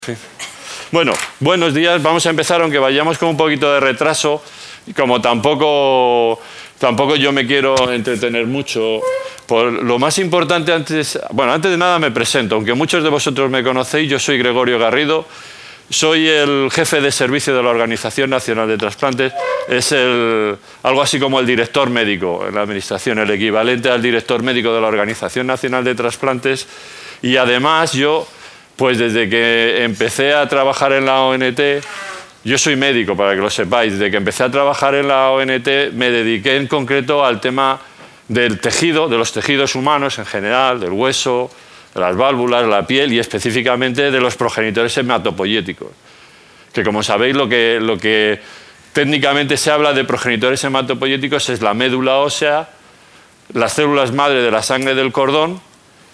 Sí. Bueno, buenos días. Vamos a empezar, aunque vayamos con un poquito de retraso. Y como tampoco yo me quiero entretener mucho. Por lo más importante antes de nada me presento. Aunque muchos de vosotros me conocéis, yo soy Gregorio Garrido. Soy el jefe de servicio de la Organización Nacional de Trasplantes. Es algo así como el director médico en la Administración, el equivalente al director médico de la Organización Nacional de Trasplantes. Y además yo, pues desde que empecé a trabajar en la ONT, yo soy médico, para que lo sepáis, desde que empecé a trabajar en la ONT me dediqué en concreto al tema del tejido, de los tejidos humanos en general, del hueso, de las válvulas, la piel y específicamente de los progenitores hematopoyéticos. Que como sabéis, lo que técnicamente se habla de progenitores hematopoyéticos es la médula ósea, las células madre de la sangre del cordón,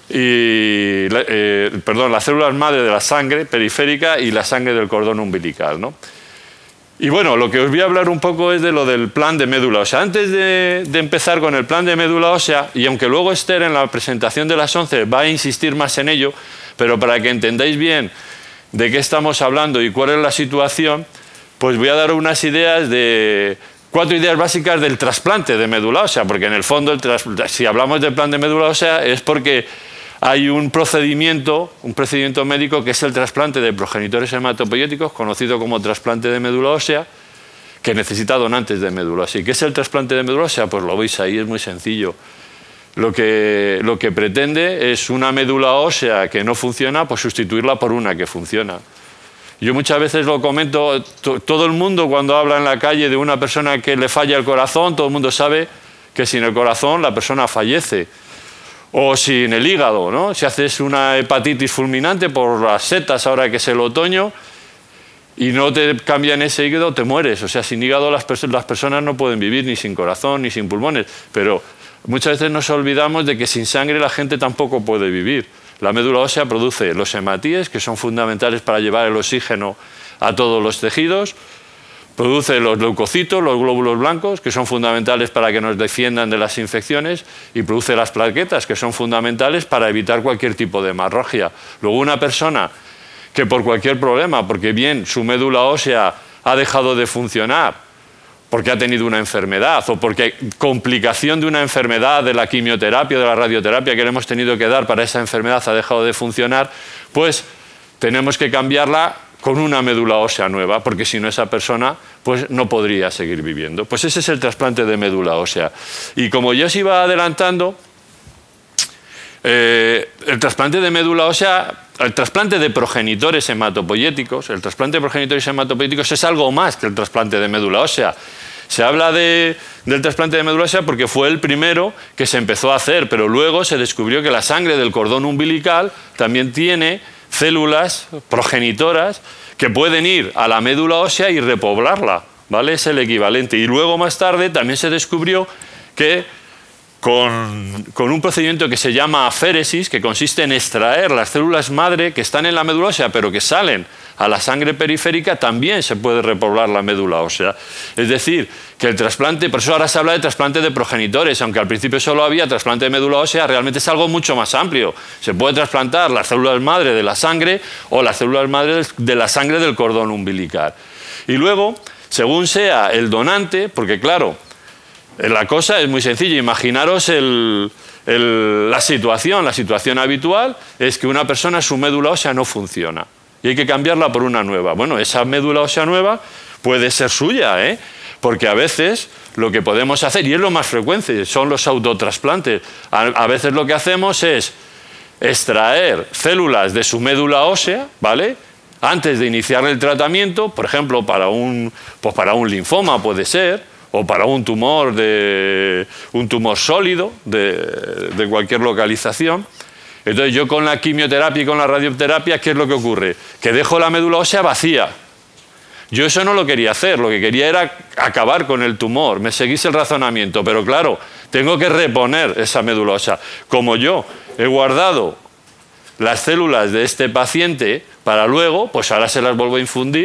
las células madre de la sangre periférica y la sangre del cordón umbilical, ¿no? Y bueno, lo que os voy a hablar un poco es de lo del plan de médula ósea. Antes de empezar con el plan de médula ósea, y aunque luego Esther en la presentación de las 11 va a insistir más en ello, pero para que entendáis bien de qué estamos hablando y cuál es la situación, pues voy a dar unas ideas de 4 ideas básicas del trasplante de médula ósea, porque en el fondo, si hablamos del plan de médula ósea es porque hay un procedimiento médico que es el trasplante de progenitores hematopoyéticos, conocido como trasplante de médula ósea, que necesita donantes de médula ósea. ¿Y qué es el trasplante de médula ósea? Pues lo veis ahí, es muy sencillo. Lo que pretende es una médula ósea que no funciona, pues sustituirla por una que funciona. Yo muchas veces lo comento, todo el mundo cuando habla en la calle de una persona que le falla el corazón, todo el mundo sabe que sin el corazón la persona fallece. O sin el hígado, ¿no? Si haces una hepatitis fulminante por las setas ahora que es el otoño y no te cambian ese hígado, te mueres. O sea, sin hígado las personas no pueden vivir, ni sin corazón, ni sin pulmones. Pero muchas veces nos olvidamos de que sin sangre la gente tampoco puede vivir. La médula ósea produce los hematíes, que son fundamentales para llevar el oxígeno a todos los tejidos. Produce los leucocitos, los glóbulos blancos, que son fundamentales para que nos defiendan de las infecciones, y produce las plaquetas, que son fundamentales para evitar cualquier tipo de hemorragia. Luego, una persona que por cualquier problema, porque bien su médula ósea ha dejado de funcionar, porque ha tenido una enfermedad, o porque complicación de una enfermedad, de la quimioterapia, de la radioterapia que le hemos tenido que dar para esa enfermedad ha dejado de funcionar, pues tenemos que cambiarla con una médula ósea nueva, porque si no esa persona pues no podría seguir viviendo. Pues ese es el trasplante de médula ósea. Y como ya os iba adelantando, el trasplante de médula ósea, el trasplante de progenitores hematopoyéticos, es algo más que el trasplante de médula ósea. Se habla del trasplante de médula ósea porque fue el primero que se empezó a hacer, pero luego se descubrió que la sangre del cordón umbilical también tiene células progenitoras que pueden ir a la médula ósea y repoblarla, ¿vale? Es el equivalente. Y luego más tarde también se descubrió que con un procedimiento que se llama aféresis, que consiste en extraer las células madre que están en la médula ósea pero que salen a la sangre periférica, también se puede repoblar la médula ósea. Es decir, que el trasplante, por eso ahora se habla de trasplante de progenitores, aunque al principio solo había trasplante de médula ósea, realmente es algo mucho más amplio. Se puede trasplantar las células madre de la sangre o las células madre de la sangre del cordón umbilical. Y luego, según sea el donante, porque claro, la cosa es muy sencilla. Imaginaros la situación habitual es que una persona, su médula ósea no funciona y hay que cambiarla por una nueva. Bueno, esa médula ósea nueva puede ser suya, ¿eh? Porque a veces lo que podemos hacer, y es lo más frecuente, son los autotrasplantes. A veces lo que hacemos es extraer células de su médula ósea, ¿vale?, antes de iniciar el tratamiento, por ejemplo, para un linfoma puede ser, o para un tumor sólido de cualquier localización. Entonces yo con la quimioterapia y con la radioterapia, ¿qué es lo que ocurre? Que dejo la médula ósea vacía. Yo eso no lo quería hacer, lo que quería era acabar con el tumor. Me seguís el razonamiento, pero claro, tengo que reponer esa médula ósea. Como yo he guardado las células de este paciente para luego, pues ahora se las vuelvo a infundir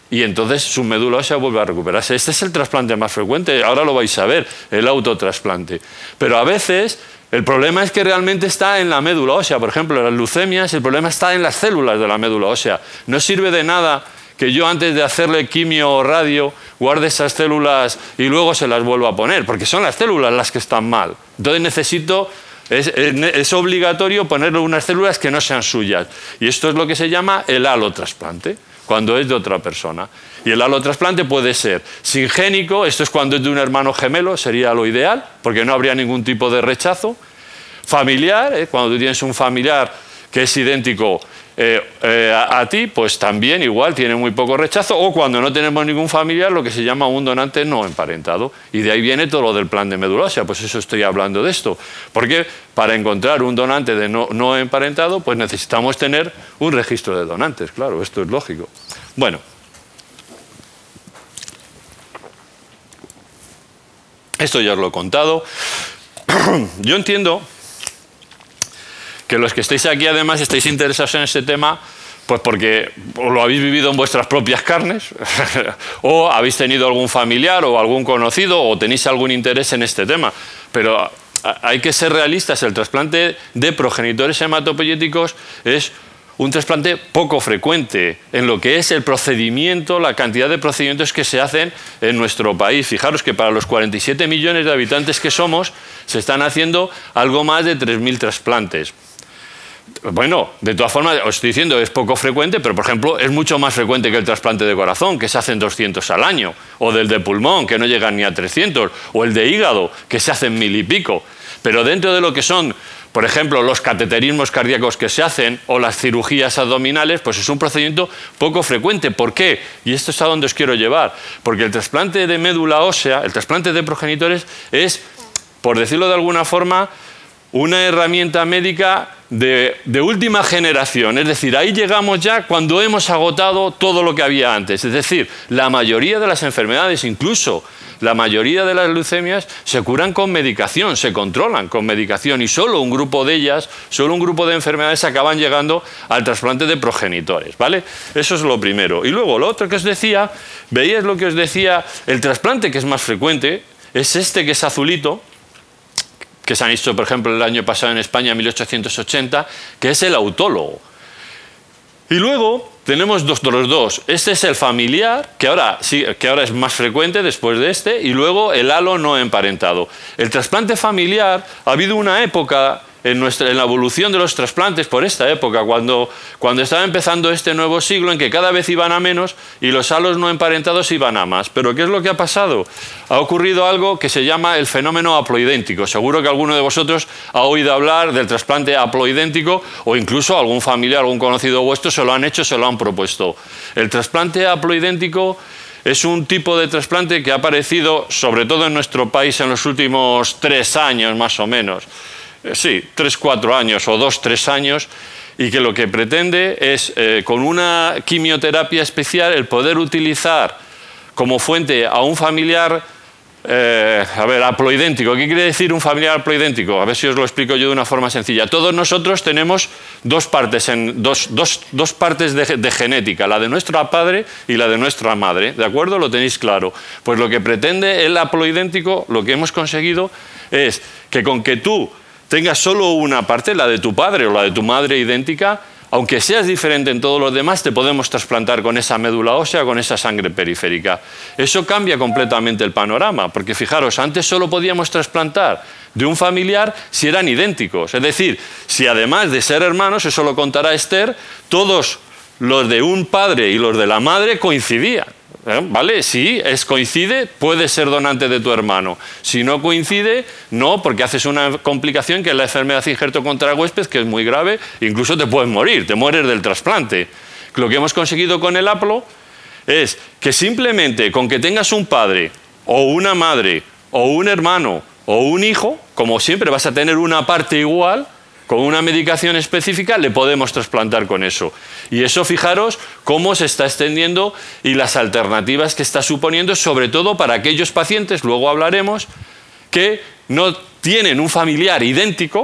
y entonces su médula ósea vuelve a recuperarse. Este es el trasplante más frecuente, ahora lo vais a ver, el autotrasplante. Pero a veces el problema es que realmente está en la médula ósea. Por ejemplo, en las leucemias el problema está en las células de la médula ósea. No sirve de nada que yo antes de hacerle quimio o radio guarde esas células y luego se las vuelva a poner, porque son las células las que están mal. Entonces es obligatorio ponerle unas células que no sean suyas. Y esto es lo que se llama el alotrasplante, cuando es de otra persona. Y el alotrasplante puede ser singénico, esto es cuando es de un hermano gemelo, sería lo ideal, porque no habría ningún tipo de rechazo. Familiar, cuando tú tienes un familiar que es idéntico a ti, pues también igual tiene muy poco rechazo, o cuando no tenemos ningún familiar, lo que se llama un donante no emparentado. Y de ahí viene todo lo del plan de médula ósea, pues eso estoy hablando de esto. Porque para encontrar un donante de no emparentado, pues necesitamos tener un registro de donantes, claro, esto es lógico. Bueno, esto ya os lo he contado. Yo entiendo que los que estáis aquí además estáis interesados en este tema, pues porque lo habéis vivido en vuestras propias carnes, o habéis tenido algún familiar o algún conocido, o tenéis algún interés en este tema. Pero hay que ser realistas, el trasplante de progenitores hematopoyéticos es un trasplante poco frecuente en lo que es el procedimiento, la cantidad de procedimientos que se hacen en nuestro país. Fijaros que para los 47 millones de habitantes que somos, se están haciendo algo más de 3.000 trasplantes. Bueno, de todas formas, os estoy diciendo, es poco frecuente, pero por ejemplo, es mucho más frecuente que el trasplante de corazón, que se hacen 200 al año, o del de pulmón, que no llegan ni a 300, o el de hígado, que se hacen 1.000 y pico. Pero dentro de lo que son, por ejemplo, los cateterismos cardíacos que se hacen, o las cirugías abdominales, pues es un procedimiento poco frecuente. ¿Por qué? Y esto es a donde os quiero llevar. Porque el trasplante de médula ósea, el trasplante de progenitores, es, por decirlo de alguna forma, una herramienta médica de última generación. Es decir, ahí llegamos ya cuando hemos agotado todo lo que había antes. Es decir, la mayoría de las enfermedades, incluso la mayoría de las leucemias, se curan con medicación, se controlan con medicación, y solo un grupo de ellas, solo un grupo de enfermedades acaban llegando al trasplante de progenitores, ¿vale? Eso es lo primero. Y luego lo otro que os decía, veíais lo que os decía, el trasplante que es más frecuente es este que es azulito, que se han hecho, por ejemplo, el año pasado en España, en 1880, que es el autólogo. Y luego tenemos los dos. Este es el familiar, que ahora es más frecuente después de este, y luego el halo no emparentado. El trasplante familiar, ha habido una época en la evolución de los trasplantes, por esta época, cuando estaba empezando este nuevo siglo, en que cada vez iban a menos y los halos no emparentados iban a más. Pero ¿qué es lo que ha pasado? Ha ocurrido algo que se llama el fenómeno haploidéntico. Seguro que alguno de vosotros ha oído hablar del trasplante haploidéntico, o incluso algún familiar, algún conocido vuestro se lo han hecho, se lo han propuesto. El trasplante haploidéntico es un tipo de trasplante que ha aparecido, sobre todo en nuestro país, en los últimos 3 años más o menos. Sí, 3-4 años o 2-3 años, y que lo que pretende es, con una quimioterapia especial, el poder utilizar como fuente a un familiar, haploidéntico. ¿Qué quiere decir un familiar haploidéntico? A ver si os lo explico yo de una forma sencilla. Todos nosotros tenemos dos partes de genética, la de nuestro padre y la de nuestra madre, ¿de acuerdo? Lo tenéis claro. Pues lo que pretende el haploidéntico, lo que hemos conseguido es que con que tú tengas solo una parte, la de tu padre o la de tu madre idéntica, aunque seas diferente en todos los demás, te podemos trasplantar con esa médula ósea, con esa sangre periférica. Eso cambia completamente el panorama, porque fijaros, antes solo podíamos trasplantar de un familiar si eran idénticos. Es decir, si además de ser hermanos, eso lo contará Esther, todos los de un padre y los de la madre coincidían. ¿Vale? Si coincide, puedes ser donante de tu hermano. Si no coincide, no, porque haces una complicación que es la enfermedad injerto contra huésped, que es muy grave, incluso te puedes morir, te mueres del trasplante. Lo que hemos conseguido con el haplo es que simplemente con que tengas un padre, o una madre, o un hermano, o un hijo, como siempre vas a tener una parte igual, con una medicación específica le podemos trasplantar con eso. Y eso, fijaros cómo se está extendiendo y las alternativas que está suponiendo, sobre todo para aquellos pacientes, luego hablaremos, que no tienen un familiar idéntico,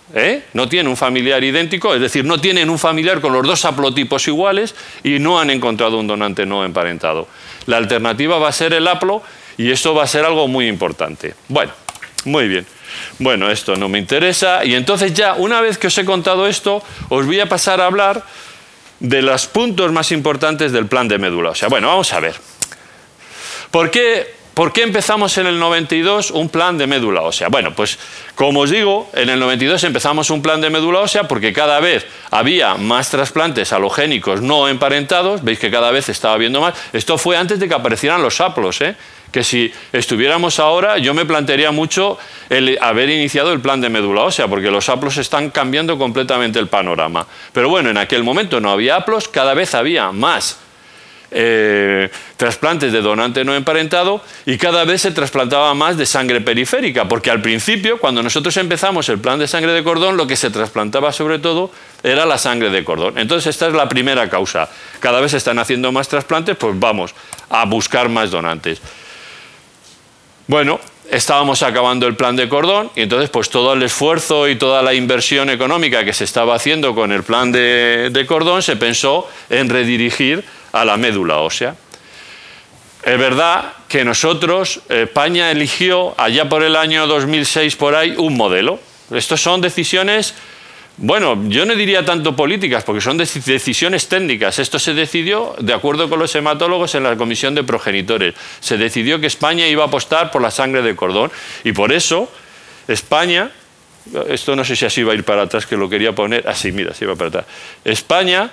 No tiene un familiar idéntico, es decir, no tienen un familiar con los dos haplotipos iguales y no han encontrado un donante no emparentado. La alternativa va a ser el haplo y esto va a ser algo muy importante. Bueno, muy bien. Bueno, esto no me interesa y entonces ya, una vez que os he contado esto, os voy a pasar a hablar de los puntos más importantes del plan de médula ósea. Bueno, vamos a ver. ¿Por qué empezamos en el 92 un plan de médula ósea? Bueno, pues como os digo, en el 92 empezamos un plan de médula ósea porque cada vez había más trasplantes alogénicos no emparentados, veis que cada vez estaba habiendo más. Esto fue antes de que aparecieran los haplos, que si estuviéramos ahora, yo me plantearía mucho el haber iniciado el plan de médula ósea, porque los haplos están cambiando completamente el panorama. Pero bueno, en aquel momento no había haplos, cada vez había más trasplantes de donante no emparentado y cada vez se trasplantaba más de sangre periférica, porque al principio, cuando nosotros empezamos el plan de sangre de cordón, lo que se trasplantaba sobre todo era la sangre de cordón. Entonces esta es la primera causa. Cada vez se están haciendo más trasplantes, pues vamos a buscar más donantes. Bueno, estábamos acabando el plan de cordón y entonces pues todo el esfuerzo y toda la inversión económica que se estaba haciendo con el plan de cordón se pensó en redirigir a la médula ósea. Es verdad que nosotros, España eligió allá por el año 2006 por ahí un modelo. Estos son decisiones, bueno, yo no diría tanto políticas porque son decisiones técnicas. Esto se decidió de acuerdo con los hematólogos en la comisión de progenitores. Se decidió que España iba a apostar por la sangre de cordón y por eso España, esto no sé si así va a ir para atrás que lo quería poner, así mira, así va para atrás. España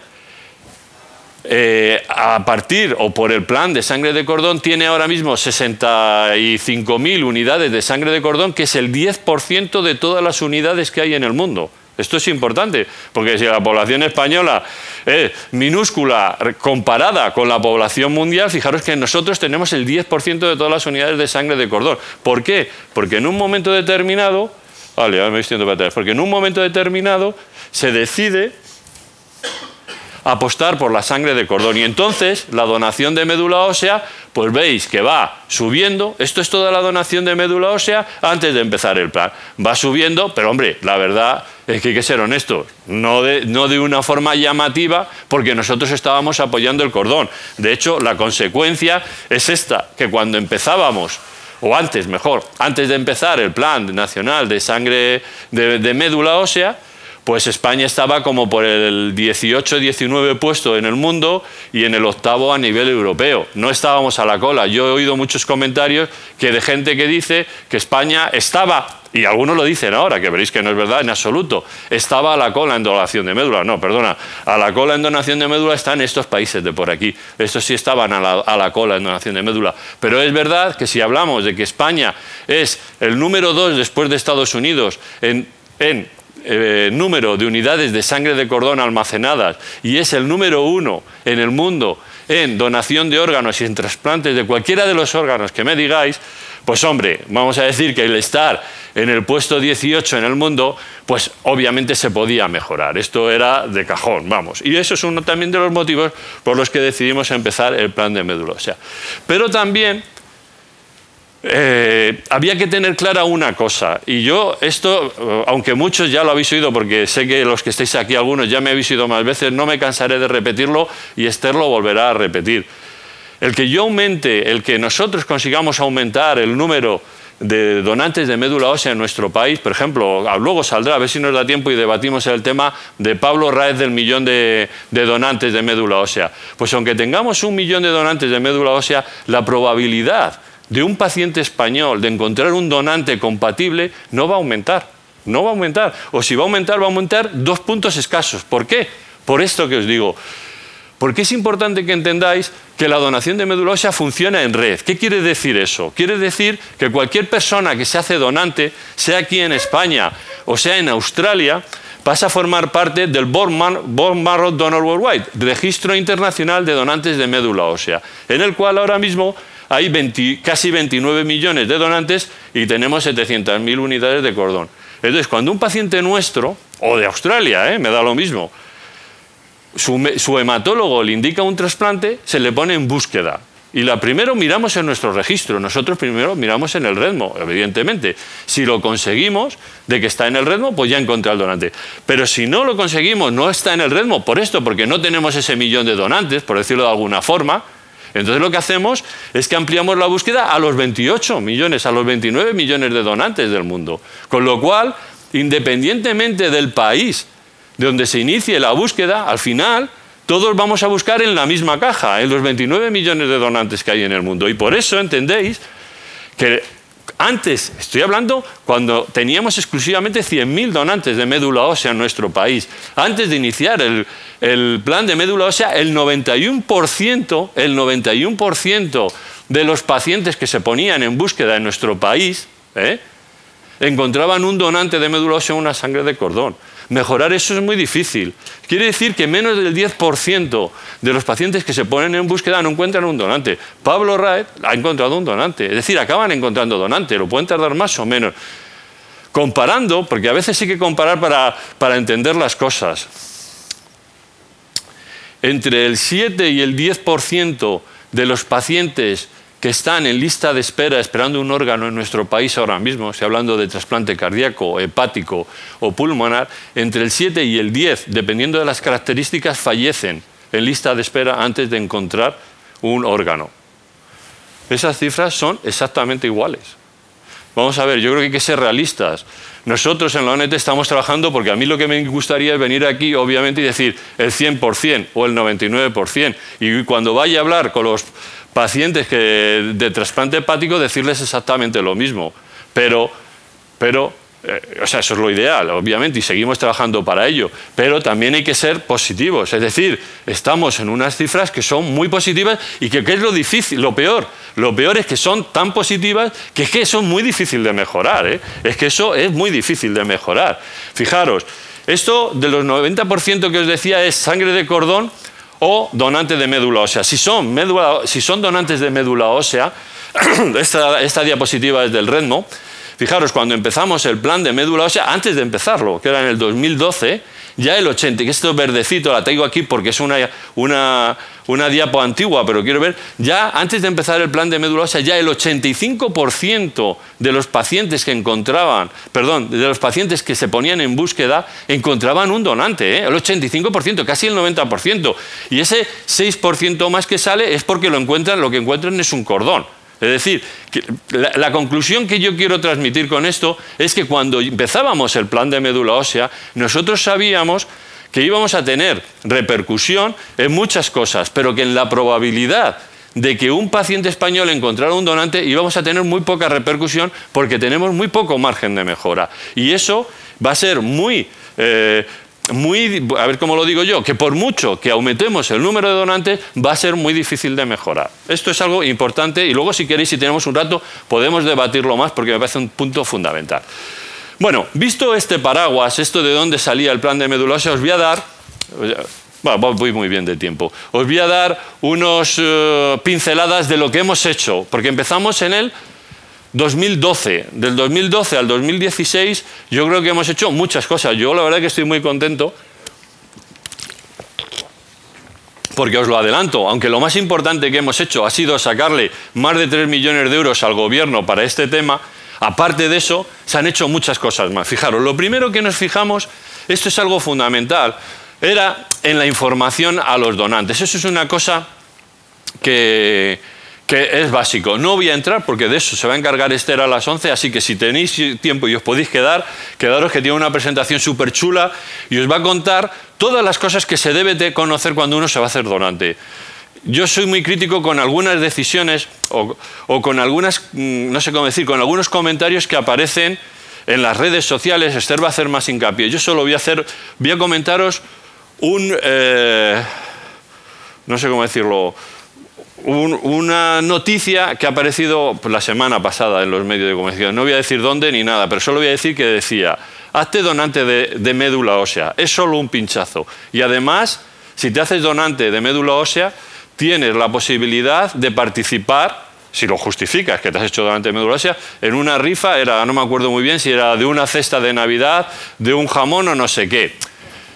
a partir o por el plan de sangre de cordón tiene ahora mismo 65.000 unidades de sangre de cordón, que es el 10% de todas las unidades que hay en el mundo. Esto es importante, porque si la población española es minúscula comparada con la población mundial, fijaros que nosotros tenemos el 10% de todas las unidades de sangre de cordón. ¿Por qué? Porque en un momento determinado, vale, ahora me estoy yendo para atrás, porque en un momento determinado se decide apostar por la sangre de cordón y entonces la donación de médula ósea, pues veis que va subiendo. Esto es toda la donación de médula ósea antes de empezar el plan. Va subiendo, pero hombre, la verdad es que hay que ser honestos, no de una forma llamativa, porque nosotros estábamos apoyando el cordón. De hecho, la consecuencia es esta, que cuando empezábamos, o antes, mejor, antes de empezar el plan nacional de sangre de médula ósea, pues España estaba como por el 18-19 puesto en el mundo y en el 8º a nivel europeo. No estábamos a la cola. Yo he oído muchos comentarios de gente que dice que España estaba, y algunos lo dicen ahora, que veréis que no es verdad en absoluto, estaba a la cola en donación de médula. No, perdona, a la cola en donación de médula están estos países de por aquí. Estos sí estaban a la cola en donación de médula. Pero es verdad que si hablamos de que España es el número 2 después de Estados Unidos en número de unidades de sangre de cordón almacenadas y es el número 1 en el mundo en donación de órganos y en trasplantes de cualquiera de los órganos que me digáis, pues hombre, vamos a decir que el estar en el puesto 18 en el mundo, pues obviamente se podía mejorar. Esto era de cajón, vamos. Y eso es uno también de los motivos por los que decidimos empezar el plan de médula ósea. Pero también había que tener clara una cosa, y yo esto, aunque muchos ya lo habéis oído, porque sé que los que estáis aquí, algunos ya me habéis oído más veces, no me cansaré de repetirlo y Esther lo volverá a repetir. El que nosotros consigamos aumentar el número de donantes de médula ósea en nuestro país, por ejemplo, luego saldrá, a ver si nos da tiempo y debatimos el tema de Pablo Raez del millón de donantes de médula ósea. Pues aunque tengamos 1 millón de donantes de médula ósea, la probabilidad de un paciente español de encontrar un donante compatible no va a aumentar. No va a aumentar. O si va a aumentar 2 puntos escasos. ¿Por qué? Por esto que os digo. Porque es importante que entendáis que la donación de médula ósea funciona en red. ¿Qué quiere decir eso? Quiere decir que cualquier persona que se hace donante, sea aquí en España o sea en Australia, pasa a formar parte del Bone Marrow Donor Worldwide, Registro Internacional de Donantes de Médula Ósea, en el cual ahora mismo hay casi 29 millones de donantes y tenemos 700.000 unidades de cordón. Entonces, cuando un paciente nuestro, o de Australia, me da lo mismo, su hematólogo le indica un trasplante, se le pone en búsqueda. Y la primero miramos en nuestro registro, nosotros primero miramos en el Redmo, evidentemente. Si lo conseguimos, de que está en el Redmo, pues ya encontré al donante. Pero si no lo conseguimos, no está en el Redmo, por esto, porque no tenemos ese millón de donantes, por decirlo de alguna forma, entonces lo que hacemos es que ampliamos la búsqueda a los 28 millones, a los 29 millones de donantes del mundo. Con lo cual, independientemente del país de donde se inicie la búsqueda, al final todos vamos a buscar en la misma caja, en los 29 millones de donantes que hay en el mundo. Y por eso entendéis que antes, estoy hablando cuando teníamos exclusivamente 100.000 donantes de médula ósea en nuestro país. Antes de iniciar el plan de médula ósea, el 91% de los pacientes que se ponían en búsqueda en nuestro país encontraban un donante de médula ósea o una sangre de cordón. Mejorar eso es muy difícil. Quiere decir que menos del 10% de los pacientes que se ponen en búsqueda no encuentran un donante. Pablo Raed ha encontrado un donante. Es decir, acaban encontrando donante. Lo pueden tardar más o menos. Comparando, porque a veces hay que comparar para entender las cosas. Entre el 7 y el 10% de los pacientes que están en lista de espera esperando un órgano en nuestro país ahora mismo, estoy hablando de trasplante cardíaco, hepático o pulmonar, entre el 7 y el 10, dependiendo de las características, fallecen en lista de espera antes de encontrar un órgano. Esas cifras son exactamente iguales. Vamos a ver, yo creo que hay que ser realistas. Nosotros en la ONT estamos trabajando porque a mí lo que me gustaría es venir aquí, obviamente, y decir el 100% o el 99%. Y cuando vaya a hablar con los pacientes de trasplante hepático, decirles exactamente lo mismo. Pero o sea, eso es lo ideal, obviamente, y seguimos trabajando para ello. Pero también hay que ser positivos. Es decir, estamos en unas cifras que son muy positivas y que ¿qué es lo difícil? Lo peor. Lo peor es que son tan positivas que es que eso es muy difícil de mejorar. Es que eso es muy difícil de mejorar. Fijaros, esto de los 90% que os decía es sangre de cordón o donante de médula ósea. Si son donantes de médula ósea, esta diapositiva es del Redmo. Fijaros, cuando empezamos el plan de médula ósea, antes de empezarlo, que era en el 2012, ya el 80%, que esto es verdecito, la traigo aquí porque es una diapo antigua, pero quiero ver, ya antes de empezar el plan de médula ósea, ya el 85% de los pacientes que de los pacientes que se ponían en búsqueda, encontraban un donante, el 85%, casi el 90%. Y ese 6% más que sale es porque lo que encuentran es un cordón. Es decir, que la conclusión que yo quiero transmitir con esto es que cuando empezábamos el plan de médula ósea, nosotros sabíamos que íbamos a tener repercusión en muchas cosas, pero que en la probabilidad de que un paciente español encontrara un donante íbamos a tener muy poca repercusión porque tenemos muy poco margen de mejora. Y eso va a ser a ver cómo lo digo yo, que por mucho que aumentemos el número de donantes va a ser muy difícil de mejorar. Esto es algo importante y luego si queréis, si tenemos un rato, podemos debatirlo más porque me parece un punto fundamental. Bueno, visto este paraguas, esto de dónde salía el plan de médula ósea, os voy a dar, voy muy bien de tiempo, os voy a dar unos pinceladas de lo que hemos hecho, porque empezamos en el 2012, del 2012 al 2016, yo creo que hemos hecho muchas cosas. Yo la verdad que estoy muy contento porque os lo adelanto, aunque lo más importante que hemos hecho ha sido sacarle más de 3 millones de euros al gobierno para este tema, aparte de eso, se han hecho muchas cosas más. Fijaros, lo primero que nos fijamos, esto es algo fundamental, era en la información a los donantes. Eso es una cosa que es básico. No voy a entrar porque de eso se va a encargar Esther a las 11, así que si tenéis tiempo y os podéis quedaros que tiene una presentación súper chula y os va a contar todas las cosas que se debe de conocer cuando uno se va a hacer donante. Yo soy muy crítico con algunas decisiones o con algunas, no sé cómo decir, con algunos comentarios que aparecen en las redes sociales. Esther va a hacer más hincapié. Yo solo voy a comentaros no sé cómo decirlo, una noticia que ha aparecido la semana pasada en los medios de comunicación. No voy a decir dónde ni nada, pero solo voy a decir que decía: hazte donante de médula ósea, es solo un pinchazo. Y además, si te haces donante de médula ósea, tienes la posibilidad de participar, si lo justificas, que te has hecho donante de médula ósea, en una rifa, no me acuerdo muy bien si era de una cesta de Navidad, de un jamón o no sé qué.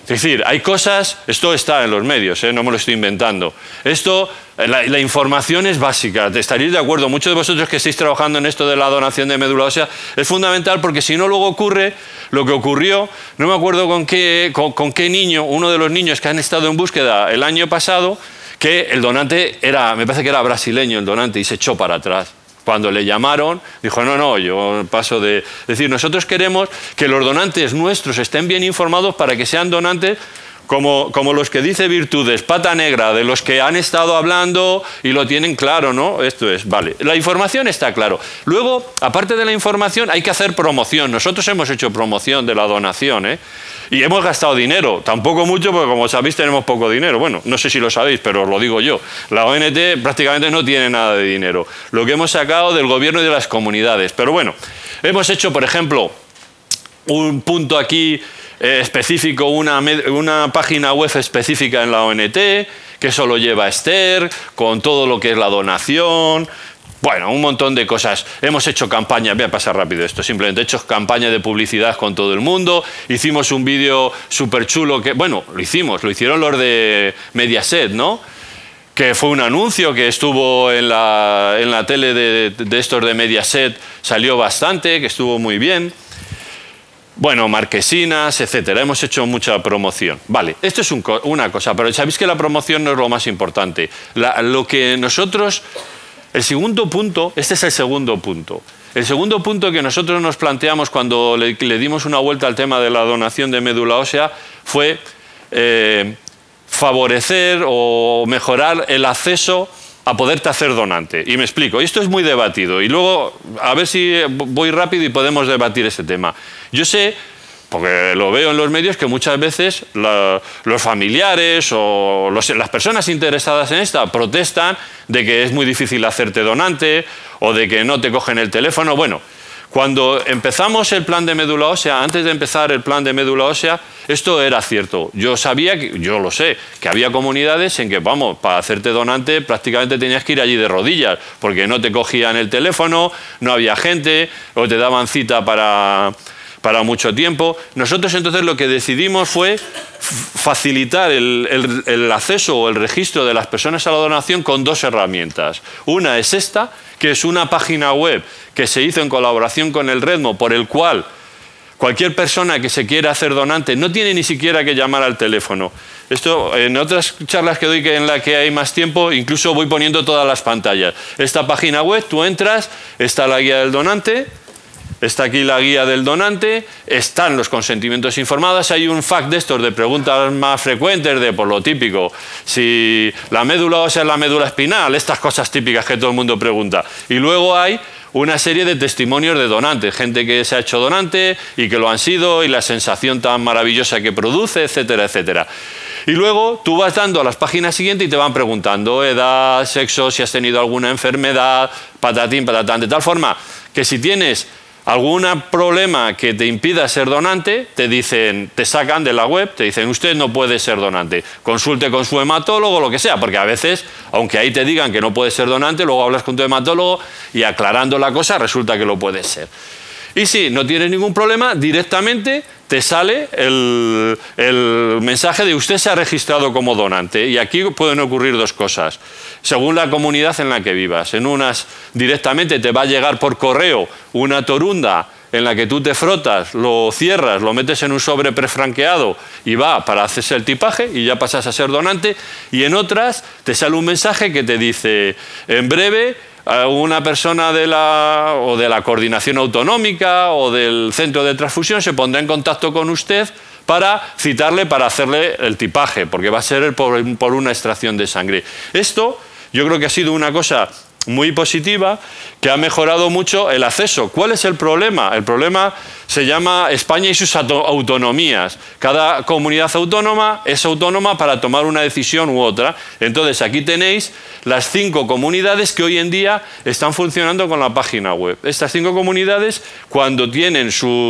Es decir, hay cosas, esto está en los medios, no me lo estoy inventando. Esto, la información es básica, estaréis de acuerdo. Muchos de vosotros que estáis trabajando en esto de la donación de médula ósea es fundamental, porque si no luego ocurre lo que ocurrió, no me acuerdo con qué niño, uno de los niños que han estado en búsqueda el año pasado, que el donante era, me parece que era brasileño el donante, y se echó para atrás. Cuando le llamaron, dijo, no, yo paso de... Es decir, nosotros queremos que los donantes nuestros estén bien informados para que sean donantes como los que dice Virtudes, pata negra, de los que han estado hablando y lo tienen claro, ¿no? Esto es, vale. La información está claro. Luego, aparte de la información, hay que hacer promoción. Nosotros hemos hecho promoción de la donación, ¿eh? Y hemos gastado dinero, tampoco mucho, porque como sabéis tenemos poco dinero. Bueno, no sé si lo sabéis, pero os lo digo yo. La ONT prácticamente no tiene nada de dinero. Lo que hemos sacado del gobierno y de las comunidades. Pero bueno, hemos hecho, por ejemplo, un punto aquí específico, una página web específica en la ONT, que eso lo lleva Esther, con todo lo que es la donación. Bueno, un montón de cosas. Hemos hecho campañas, voy a pasar rápido esto, simplemente he hecho campaña de publicidad con todo el mundo. Hicimos un vídeo súper chulo que, bueno, lo hicieron los de Mediaset, ¿no? Que fue un anuncio que estuvo en la tele de estos de Mediaset, salió bastante, que estuvo muy bien. Bueno, marquesinas, etcétera. Hemos hecho mucha promoción. Vale, esto es una cosa, pero sabéis que la promoción no es lo más importante. Lo que nosotros... El segundo punto, este es el segundo punto. El segundo punto que nosotros nos planteamos cuando le dimos una vuelta al tema de la donación de médula ósea fue favorecer o mejorar el acceso a poderte hacer donante. Y me explico. Esto es muy debatido. Y luego, a ver si voy rápido y podemos debatir ese tema. Yo sé, porque lo veo en los medios, que muchas veces los familiares o las personas interesadas en esta protestan de que es muy difícil hacerte donante o de que no te cogen el teléfono. Bueno, cuando empezamos el plan de médula ósea, antes de empezar el plan de médula ósea, esto era cierto. Yo lo sé, que había comunidades en que, vamos, para hacerte donante prácticamente tenías que ir allí de rodillas, porque no te cogían el teléfono, no había gente, o te daban cita para mucho tiempo. Nosotros entonces lo que decidimos fue facilitar el acceso o el registro de las personas a la donación con dos herramientas. Una es esta, que es una página web que se hizo en colaboración con el Redmo, por el cual cualquier persona que se quiera hacer donante no tiene ni siquiera que llamar al teléfono. Esto, en otras charlas que doy en la que hay más tiempo, incluso voy poniendo todas las pantallas. Esta página web, tú entras, está la guía del donante. Está aquí la guía del donante, están los consentimientos informados, hay un fact de estos de preguntas más frecuentes de, por lo típico, si la médula ósea es la médula espinal, estas cosas típicas que todo el mundo pregunta. Y luego hay una serie de testimonios de donantes, gente que se ha hecho donante y que lo han sido, y la sensación tan maravillosa que produce, etcétera, etcétera. Y luego tú vas dando a las páginas siguientes y te van preguntando edad, sexo, si has tenido alguna enfermedad, patatín, patatán, de tal forma que si tienes algún problema que te impida ser donante, te sacan de la web, te dicen, usted no puede ser donante, consulte con su hematólogo, lo que sea, porque a veces, aunque ahí te digan que no puedes ser donante, luego hablas con tu hematólogo y aclarando la cosa resulta que lo puedes ser. Y si no tienes ningún problema, directamente te sale el mensaje de usted se ha registrado como donante. Y aquí pueden ocurrir dos cosas, según la comunidad en la que vivas. En unas directamente te va a llegar por correo una torunda en la que tú te frotas, lo cierras, lo metes en un sobre prefranqueado y va para hacerse el tipaje y ya pasas a ser donante. Y en otras te sale un mensaje que te dice, en breve una persona de la coordinación autonómica o del centro de transfusión se pondrá en contacto con usted para citarle para hacerle el tipaje, porque va a ser por una extracción de sangre. Esto yo creo que ha sido una cosa muy positiva, que ha mejorado mucho el acceso. ¿Cuál es el problema? El problema se llama España y sus autonomías. Cada comunidad autónoma es autónoma para tomar una decisión u otra. Entonces aquí tenéis las 5 comunidades que hoy en día están funcionando con la página web. Estas 5 comunidades, cuando tienen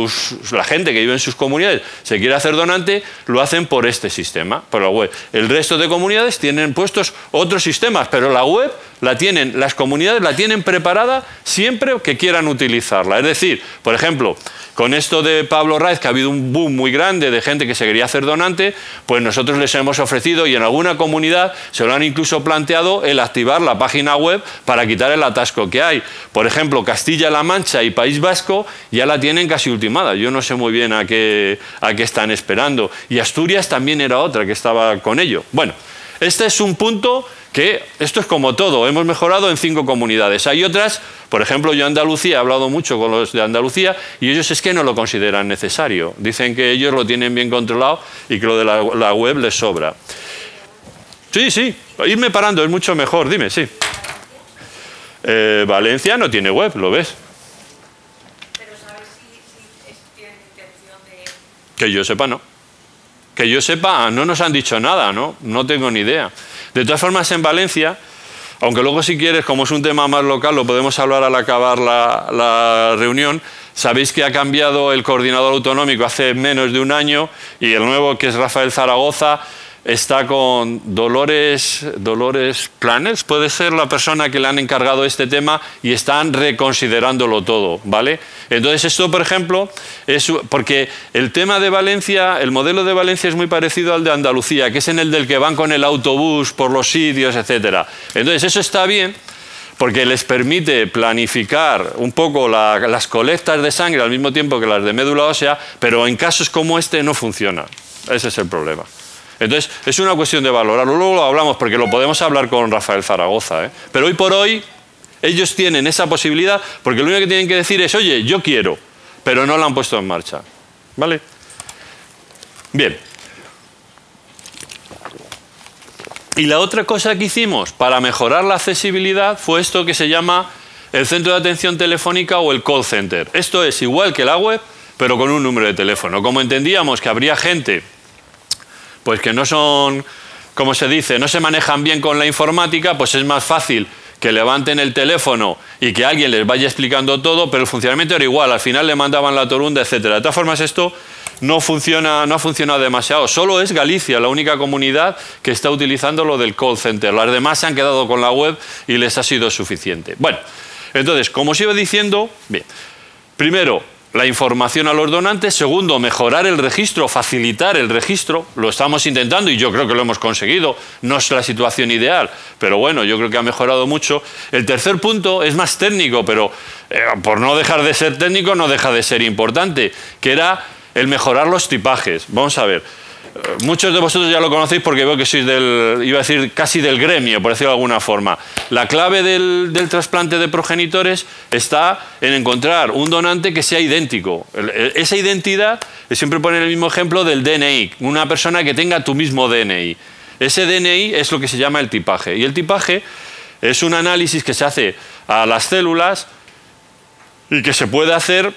la gente que vive en sus comunidades se quiere hacer donante, lo hacen por este sistema, por la web. El resto de comunidades tienen puestos otros sistemas, pero la web las comunidades la tienen preparada siempre que quieran utilizarla. Es decir, por ejemplo, con esto de Pablo Raiz, que ha habido un boom muy grande de gente que se quería hacer donante, pues nosotros les hemos ofrecido, y en alguna comunidad se lo han incluso planteado, el activar la página web para quitar el atasco que hay. Por ejemplo, Castilla-La Mancha y País Vasco ya la tienen casi ultimada. Yo no sé muy bien a qué están esperando. Y Asturias también era otra que estaba con ello. Bueno, este es un punto que, esto es como todo, hemos mejorado en 5 comunidades. Hay otras, por ejemplo, yo Andalucía, he hablado mucho con los de Andalucía y ellos es que no lo consideran necesario. Dicen que ellos lo tienen bien controlado y que lo de la web les sobra. Sí, irme parando es mucho mejor, dime, sí. Valencia no tiene web, ¿lo ves? Pero ¿sabes si tienen intención de...? Que yo sepa, no. Que yo sepa, no nos han dicho nada, ¿no? No tengo ni idea. De todas formas, en Valencia, aunque luego si quieres, como es un tema más local, lo podemos hablar al acabar la reunión, sabéis que ha cambiado el coordinador autonómico hace menos de un año y el nuevo, que es Rafael Zaragoza, está con Dolores Planes, puede ser la persona que le han encargado este tema, y están reconsiderándolo todo, ¿vale? Entonces esto, por ejemplo, es porque el tema de Valencia, el modelo de Valencia es muy parecido al de Andalucía, que es en el del que van con el autobús por los sitios, etcétera. Entonces eso está bien, porque les permite planificar un poco las colectas de sangre al mismo tiempo que las de médula ósea, pero en casos como este no funciona. Ese es el problema. Entonces, es una cuestión de valorarlo. Luego lo hablamos, porque lo podemos hablar con Rafael Zaragoza, ¿eh? Pero hoy por hoy, ellos tienen esa posibilidad, porque lo único que tienen que decir es, oye, yo quiero, pero no la han puesto en marcha. ¿Vale? Bien. Y la otra cosa que hicimos para mejorar la accesibilidad fue esto que se llama el centro de atención telefónica o el call center. Esto es igual que la web, pero con un número de teléfono. Como entendíamos que habría gente pues que no son, como se dice, no se manejan bien con la informática, pues es más fácil que levanten el teléfono y que alguien les vaya explicando todo, pero el funcionamiento era igual, al final le mandaban la torunda, etcétera. De todas formas, esto no ha funcionado demasiado. Solo es Galicia la única comunidad que está utilizando lo del call center. Las demás se han quedado con la web y les ha sido suficiente. Bueno, entonces, como os iba diciendo, bien, primero, la información a los donantes. Segundo, mejorar el registro, facilitar el registro. Lo estamos intentando y yo creo que lo hemos conseguido. No es la situación ideal, pero bueno, yo creo que ha mejorado mucho. El tercer punto es más técnico, pero por no dejar de ser técnico, no deja de ser importante, que era el mejorar los tipajes. Vamos a ver. Muchos de vosotros ya lo conocéis porque veo que sois iba a decir, casi del gremio, por decirlo de alguna forma. La clave del trasplante de progenitores está en encontrar un donante que sea idéntico. Esa identidad, siempre ponen el mismo ejemplo del DNI, una persona que tenga tu mismo DNI. Ese DNI es lo que se llama el tipaje. Y el tipaje es un análisis que se hace a las células y que se puede hacer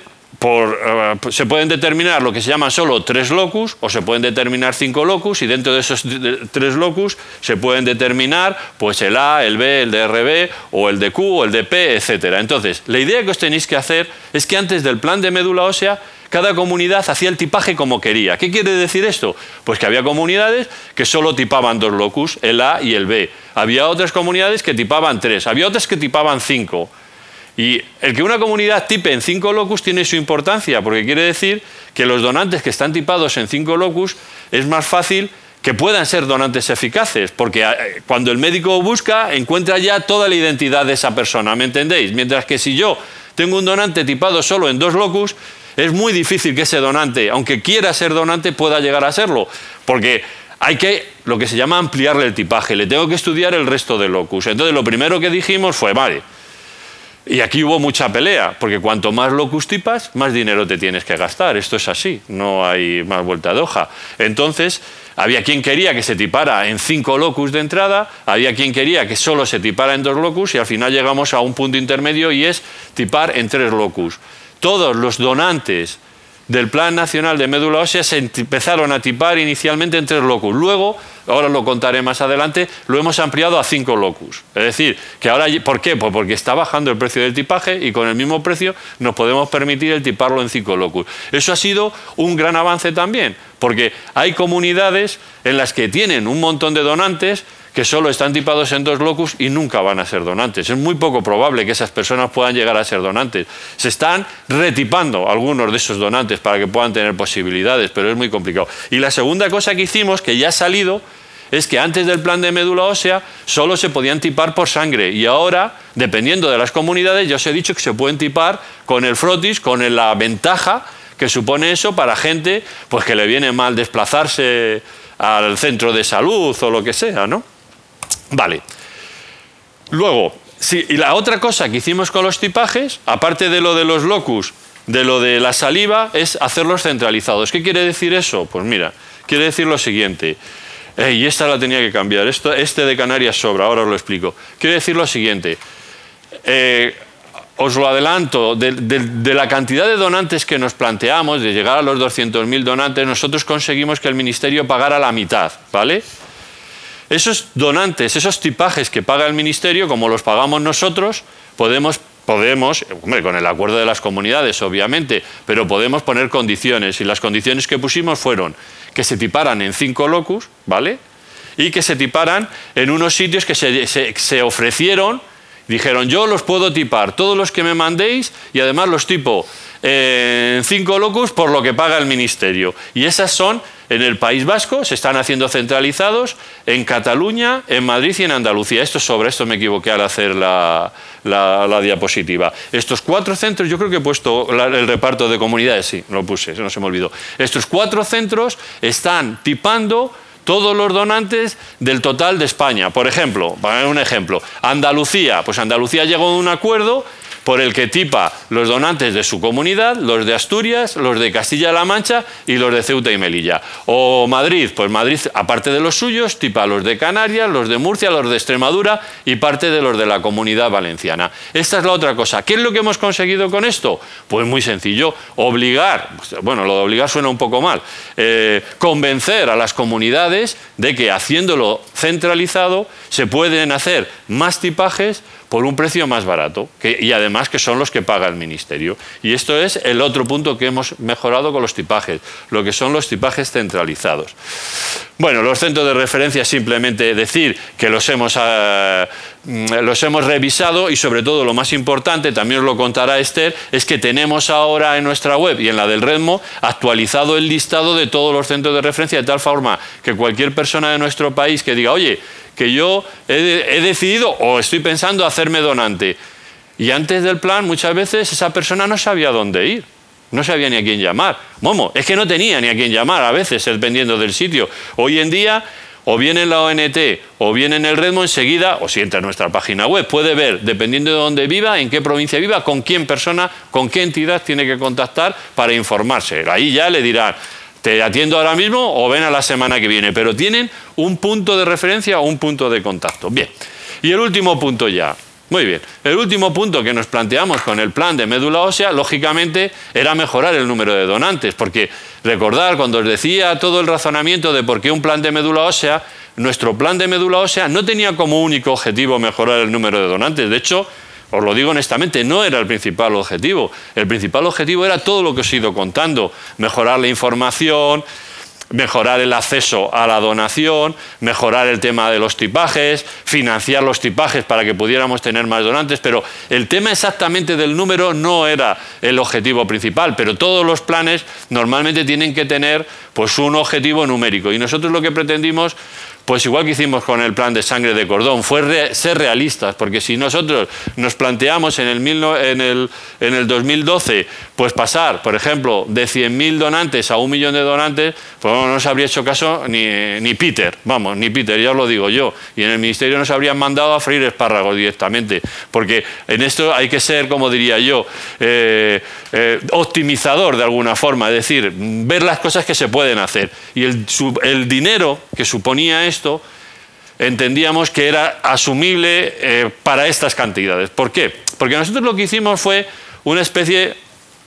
se pueden determinar lo que se llaman solo 3 locus o se pueden determinar 5 locus, y dentro de esos 3 locus se pueden determinar pues el A, el B, el DRB o el DQ o el DP, etcétera. Entonces, la idea que os tenéis que hacer es que antes del plan de médula ósea cada comunidad hacía el tipaje como quería. ¿Qué quiere decir esto? Pues que había comunidades que solo tipaban 2 locus, el A y el B. Había otras comunidades que tipaban 3, había otras que tipaban 5. Y el que una comunidad tipe en 5 locus tiene su importancia, porque quiere decir que los donantes que están tipados en 5 locus es más fácil que puedan ser donantes eficaces, porque cuando el médico busca, encuentra ya toda la identidad de esa persona, ¿me entendéis? Mientras que si yo tengo un donante tipado solo en 2 locus, es muy difícil que ese donante, aunque quiera ser donante, pueda llegar a serlo, porque hay que, lo que se llama, ampliarle el tipaje, le tengo que estudiar el resto de locus. Entonces lo primero que dijimos fue, vale, y aquí hubo mucha pelea, porque cuanto más locus tipas, más dinero te tienes que gastar. Esto es así, no hay más vuelta de hoja. Entonces, había quien quería que se tipara en 5 locus de entrada, había quien quería que solo se tipara en 2 locus, y al final llegamos a un punto intermedio y es tipar en 3 locus. Todos los donantes del Plan Nacional de Médula Ósea se empezaron a tipar inicialmente en 3 locus. Luego, ahora lo contaré más adelante, lo hemos ampliado a 5 locus. Es decir, que ahora, ¿por qué? Pues porque está bajando el precio del tipaje y con el mismo precio nos podemos permitir el tiparlo en 5 locus. Eso ha sido un gran avance también, porque hay comunidades en las que tienen un montón de donantes que solo están tipados en 2 locus y nunca van a ser donantes. Es muy poco probable que esas personas puedan llegar a ser donantes. Se están retipando algunos de esos donantes para que puedan tener posibilidades, pero es muy complicado. Y la segunda cosa que hicimos, que ya ha salido, es que antes del plan de médula ósea solo se podían tipar por sangre y ahora, dependiendo de las comunidades, ya os he dicho que se pueden tipar con el frotis, con la ventaja que supone eso para gente pues, que le viene mal desplazarse al centro de salud o lo que sea, ¿no? Vale. Luego, sí, y la otra cosa que hicimos con los tipajes, aparte de lo de los locus, de lo de la saliva, es hacerlos centralizados. ¿Qué quiere decir eso? Pues mira, quiere decir lo siguiente. Y esta la tenía que cambiar. Este de Canarias sobra, ahora os lo explico. Quiere decir lo siguiente. Os lo adelanto, de la cantidad de donantes que nos planteamos, de llegar a los 200.000 donantes, nosotros conseguimos que el Ministerio pagara la mitad, ¿vale? Esos donantes, esos tipajes que paga el Ministerio, como los pagamos nosotros, podemos, hombre, con el acuerdo de las comunidades, obviamente, pero podemos poner condiciones. Y las condiciones que pusimos fueron que se tiparan en 5 locus, ¿vale? Y que se tiparan en unos sitios que se ofrecieron, dijeron, yo los puedo tipar, todos los que me mandéis, y además los tipo en 5 locus por lo que paga el Ministerio. Y esas son en el País Vasco, se están haciendo centralizados, en Cataluña, en Madrid y en Andalucía. Esto sobra, esto me equivoqué al hacer la diapositiva. Estos 4 centros, yo creo que he puesto el reparto de comunidades, sí, lo puse, no se me olvidó. Estos 4 centros están tipando todos los donantes del total de España. Por ejemplo, para poner un ejemplo, Andalucía, pues Andalucía llegó a un acuerdo por el que tipa los donantes de su comunidad, los de Asturias, los de Castilla-La Mancha y los de Ceuta y Melilla. O Madrid, pues Madrid, aparte de los suyos, tipa los de Canarias, los de Murcia, los de Extremadura y parte de los de la Comunidad Valenciana. Esta es la otra cosa. ¿Qué es lo que hemos conseguido con esto? Pues muy sencillo, obligar, bueno, lo de obligar suena un poco mal, convencer a las comunidades de que haciéndolo centralizado se pueden hacer más tipajes por un precio más barato, y además que son los que paga el Ministerio. Y esto es el otro punto que hemos mejorado con los tipajes, lo que son los tipajes centralizados. Bueno, los centros de referencia, simplemente decir que los hemos revisado y sobre todo lo más importante, también os lo contará Esther, es que tenemos ahora en nuestra web y en la del Redmo actualizado el listado de todos los centros de referencia de tal forma que cualquier persona de nuestro país que diga, oye, que yo he decidido o estoy pensando hacerme donante. Y antes del plan muchas veces esa persona no sabía dónde ir, no sabía ni a quién llamar. Es que no tenía ni a quién llamar a veces, dependiendo del sitio. Hoy en día, o bien en la ONT o bien en el Redmo, enseguida, o si entra en nuestra página web, puede ver, dependiendo de dónde viva, en qué provincia viva, con quién persona, con qué entidad tiene que contactar para informarse. Ahí ya le dirán, te atiendo ahora mismo o ven a la semana que viene, pero tienen un punto de referencia o un punto de contacto. Bien, y el último punto ya. Muy bien, el último punto que nos planteamos con el plan de médula ósea, lógicamente, era mejorar el número de donantes, porque recordar, cuando os decía todo el razonamiento de por qué un plan de médula ósea, nuestro plan de médula ósea no tenía como único objetivo mejorar el número de donantes. De hecho, os lo digo honestamente, no era el principal objetivo. El principal objetivo era todo lo que os he ido contando, mejorar la información, mejorar el acceso a la donación, mejorar el tema de los tipajes, financiar los tipajes para que pudiéramos tener más donantes, pero el tema exactamente del número no era el objetivo principal, pero todos los planes normalmente tienen que tener pues un objetivo numérico y nosotros lo que pretendimos, pues igual que hicimos con el plan de sangre de cordón, fue ser realistas, porque si nosotros nos planteamos en el 2012 pues pasar, por ejemplo, de 100.000 donantes a 1 millón de donantes, pues no nos habría hecho caso ni Peter, ni Peter, ya os lo digo yo, y en el Ministerio nos habrían mandado a freír espárragos directamente, porque en esto hay que ser, como diría yo, optimizador de alguna forma, es decir, ver las cosas que se pueden hacer, y el dinero que suponía esto, entendíamos que era asumible para estas cantidades. ¿Por qué? Porque nosotros lo que hicimos fue una especie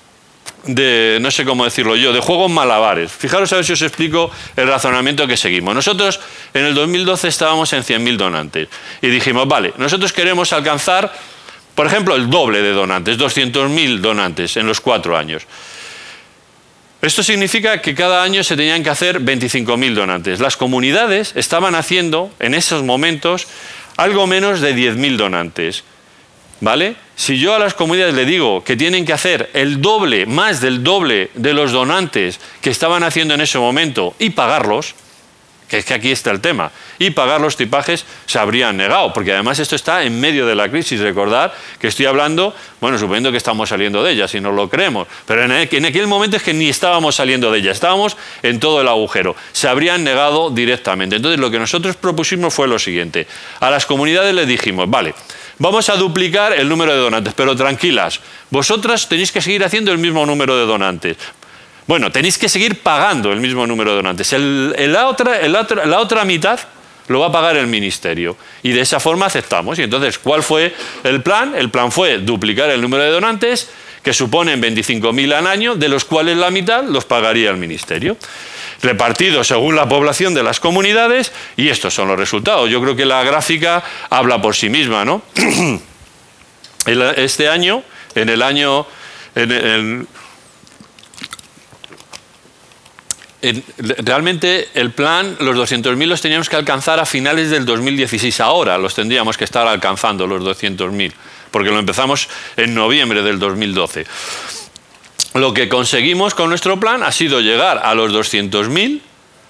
de, no sé cómo decirlo yo, de juegos malabares. Fijaros a ver si os explico el razonamiento que seguimos. Nosotros en el 2012 estábamos en 100.000 donantes y dijimos, vale, nosotros queremos alcanzar, por ejemplo, el doble de donantes, 200.000 donantes en los 4 años. Esto significa que cada año se tenían que hacer 25.000 donantes. Las comunidades estaban haciendo, en esos momentos, algo menos de 10.000 donantes. ¿Vale? Si yo a las comunidades le digo que tienen que hacer el doble, más del doble de los donantes que estaban haciendo en ese momento y pagarlos, que es que aquí está el tema, y pagar los tipajes, se habrían negado, porque además esto está en medio de la crisis. Recordad que estoy hablando, bueno, suponiendo que estamos saliendo de ella, si no lo creemos, pero en aquel momento es que ni estábamos saliendo de ella, estábamos en todo el agujero, se habrían negado directamente. Entonces lo que nosotros propusimos fue lo siguiente: a las comunidades les dijimos, vale, vamos a duplicar el número de donantes, pero tranquilas, vosotras tenéis que seguir haciendo el mismo número de donantes. Bueno, tenéis que seguir pagando el mismo número de donantes. La otra mitad lo va a pagar el ministerio. Y de esa forma aceptamos. Y entonces, ¿cuál fue el plan? El plan fue duplicar el número de donantes, que suponen 25.000 al año, de los cuales la mitad los pagaría el ministerio. Repartido según la población de las comunidades, y estos son los resultados. Yo creo que la gráfica habla por sí misma, ¿no? Este año, realmente el plan, los 200.000 los teníamos que alcanzar a finales del 2016. Ahora los tendríamos que estar alcanzando, los 200.000, porque lo empezamos en noviembre del 2012. Lo que conseguimos con nuestro plan ha sido llegar a los 200.000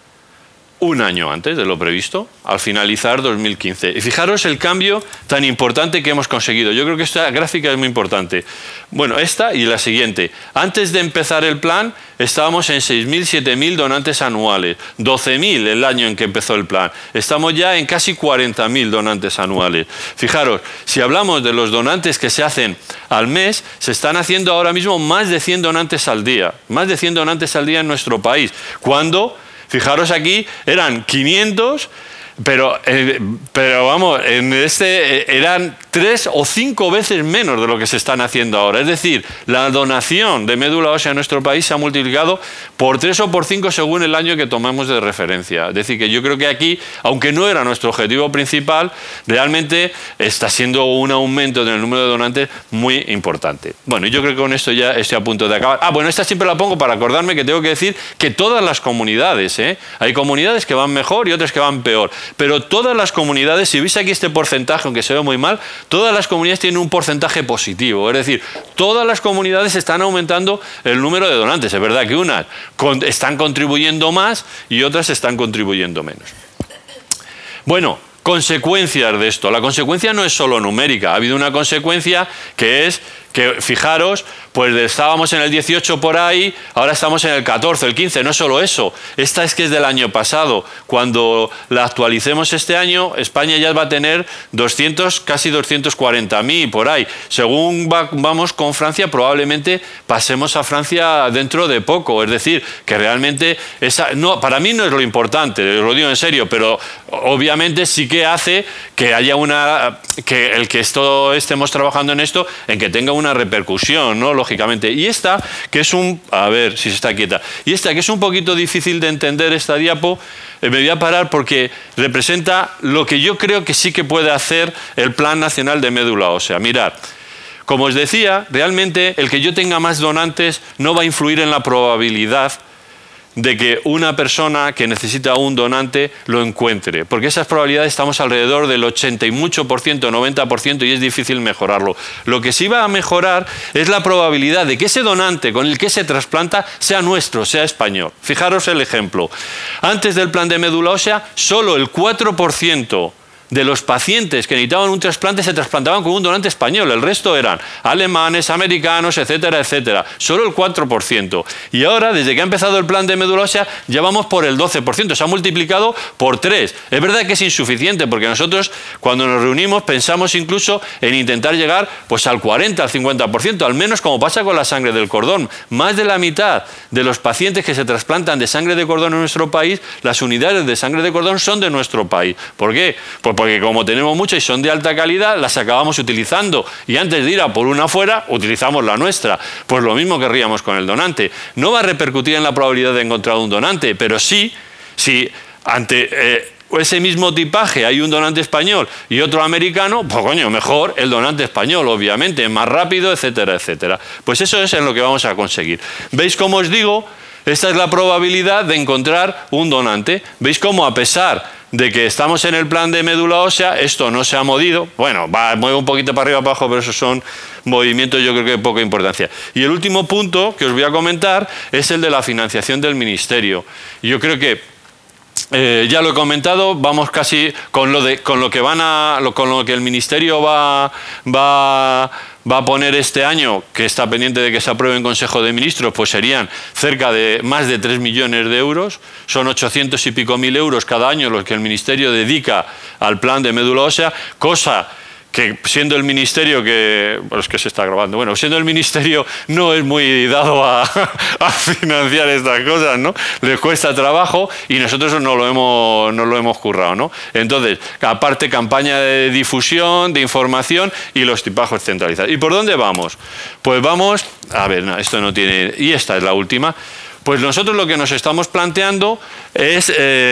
un año antes de lo previsto, al finalizar 2015. Y fijaros el cambio tan importante que hemos conseguido. Yo creo que esta gráfica es muy importante. Bueno, esta y la siguiente. Antes de empezar el plan, estábamos en 6.000, 7.000 donantes anuales. 12.000 el año en que empezó el plan. Estamos ya en casi 40.000 donantes anuales. Fijaros, si hablamos de los donantes que se hacen al mes, se están haciendo ahora mismo más de 100 donantes al día. Más de 100 donantes al día en nuestro país. Cuando, fijaros aquí, eran 500, pero vamos, eran 3 o 5 veces menos de lo que se están haciendo ahora. Es decir, la donación de médula ósea en nuestro país se ha multiplicado por 3 o por 5 según el año que tomemos de referencia. Es decir, que yo creo que aquí, aunque no era nuestro objetivo principal, realmente está siendo un aumento en el número de donantes muy importante. Bueno, yo creo que con esto ya estoy a punto de acabar. Bueno, esta siempre la pongo para acordarme que tengo que decir que todas las comunidades, hay comunidades que van mejor y otras que van peor. Pero todas las comunidades, si veis aquí este porcentaje, aunque se ve muy mal, todas las comunidades tienen un porcentaje positivo. Es decir, todas las comunidades están aumentando el número de donantes. Es verdad que unas están contribuyendo más y otras están contribuyendo menos. Bueno, consecuencias de esto. La consecuencia no es solo numérica. Ha habido una consecuencia que es que, fijaros, pues estábamos en el 18 por ahí, ahora estamos en el 14, el 15, no solo eso, esta es que es del año pasado. Cuando la actualicemos este año, España ya va a tener casi 240.000 por ahí. Según vamos con Francia, probablemente pasemos a Francia dentro de poco. Es decir, que realmente, para mí no es lo importante, lo digo en serio, pero obviamente sí que hace que haya que el que estemos trabajando en esto, en que tenga una repercusión, ¿no? Lógicamente. Y esta, que es a ver si se está quieta. Y esta, que es un poquito difícil de entender, esta diapo, me voy a parar porque representa lo que yo creo que sí que puede hacer el Plan Nacional de Médula Ósea. Mirad, como os decía, realmente el que yo tenga más donantes no va a influir en la probabilidad de que una persona que necesita un donante lo encuentre, porque esas probabilidades estamos alrededor del 80 y mucho por ciento, 90%, y es difícil mejorarlo. Lo que sí va a mejorar es la probabilidad de que ese donante con el que se trasplanta sea nuestro, sea español. Fijaros el ejemplo. Antes del plan de médula ósea, solo el 4% de los pacientes que necesitaban un trasplante se trasplantaban con un donante español. El resto eran alemanes, americanos, etcétera, etcétera. Solo el 4%. Y ahora, desde que ha empezado el plan de médula ósea, ya vamos por el 12%. Se ha multiplicado por 3. Es verdad que es insuficiente, porque nosotros, cuando nos reunimos, pensamos incluso en intentar llegar pues al 40, al 50%, al menos como pasa con la sangre del cordón. Más de la mitad de los pacientes que se trasplantan de sangre de cordón en nuestro país, las unidades de sangre de cordón son de nuestro país. ¿Por qué? Pues porque como tenemos muchas y son de alta calidad, las acabamos utilizando. Y antes de ir a por una fuera, utilizamos la nuestra. Pues lo mismo querríamos con el donante. No va a repercutir en la probabilidad de encontrar un donante, pero sí, si ante ese mismo tipaje hay un donante español y otro americano, pues coño, mejor el donante español, obviamente, más rápido, etcétera, etcétera. Pues eso es en lo que vamos a conseguir. ¿Veis cómo os digo? esta es la probabilidad de encontrar un donante. ¿Veis cómo a pesar de que estamos en el plan de médula ósea, esto no se ha movido? Bueno, mueve un poquito para arriba para abajo, pero esos son movimientos yo creo que de poca importancia. Y el último punto que os voy a comentar es el de la financiación del ministerio. Yo creo que ya lo he comentado, vamos casi con lo que el ministerio va a poner este año, que está pendiente de que se apruebe en Consejo de Ministros, pues serían cerca de más de 3 millones de euros. Son 800 y pico mil euros cada año los que el ministerio dedica al plan de médula ósea, cosa que siendo el ministerio que... Bueno, es que se está grabando. Bueno, siendo el ministerio no es muy dado a financiar estas cosas, ¿no? Les cuesta trabajo y nosotros no lo hemos currado, ¿no? Entonces, aparte campaña de difusión, de información y los tipajos centralizados. ¿Y por dónde vamos? Pues vamos... A ver, no, esto no tiene... Y esta es la última. Pues nosotros lo que nos estamos planteando es...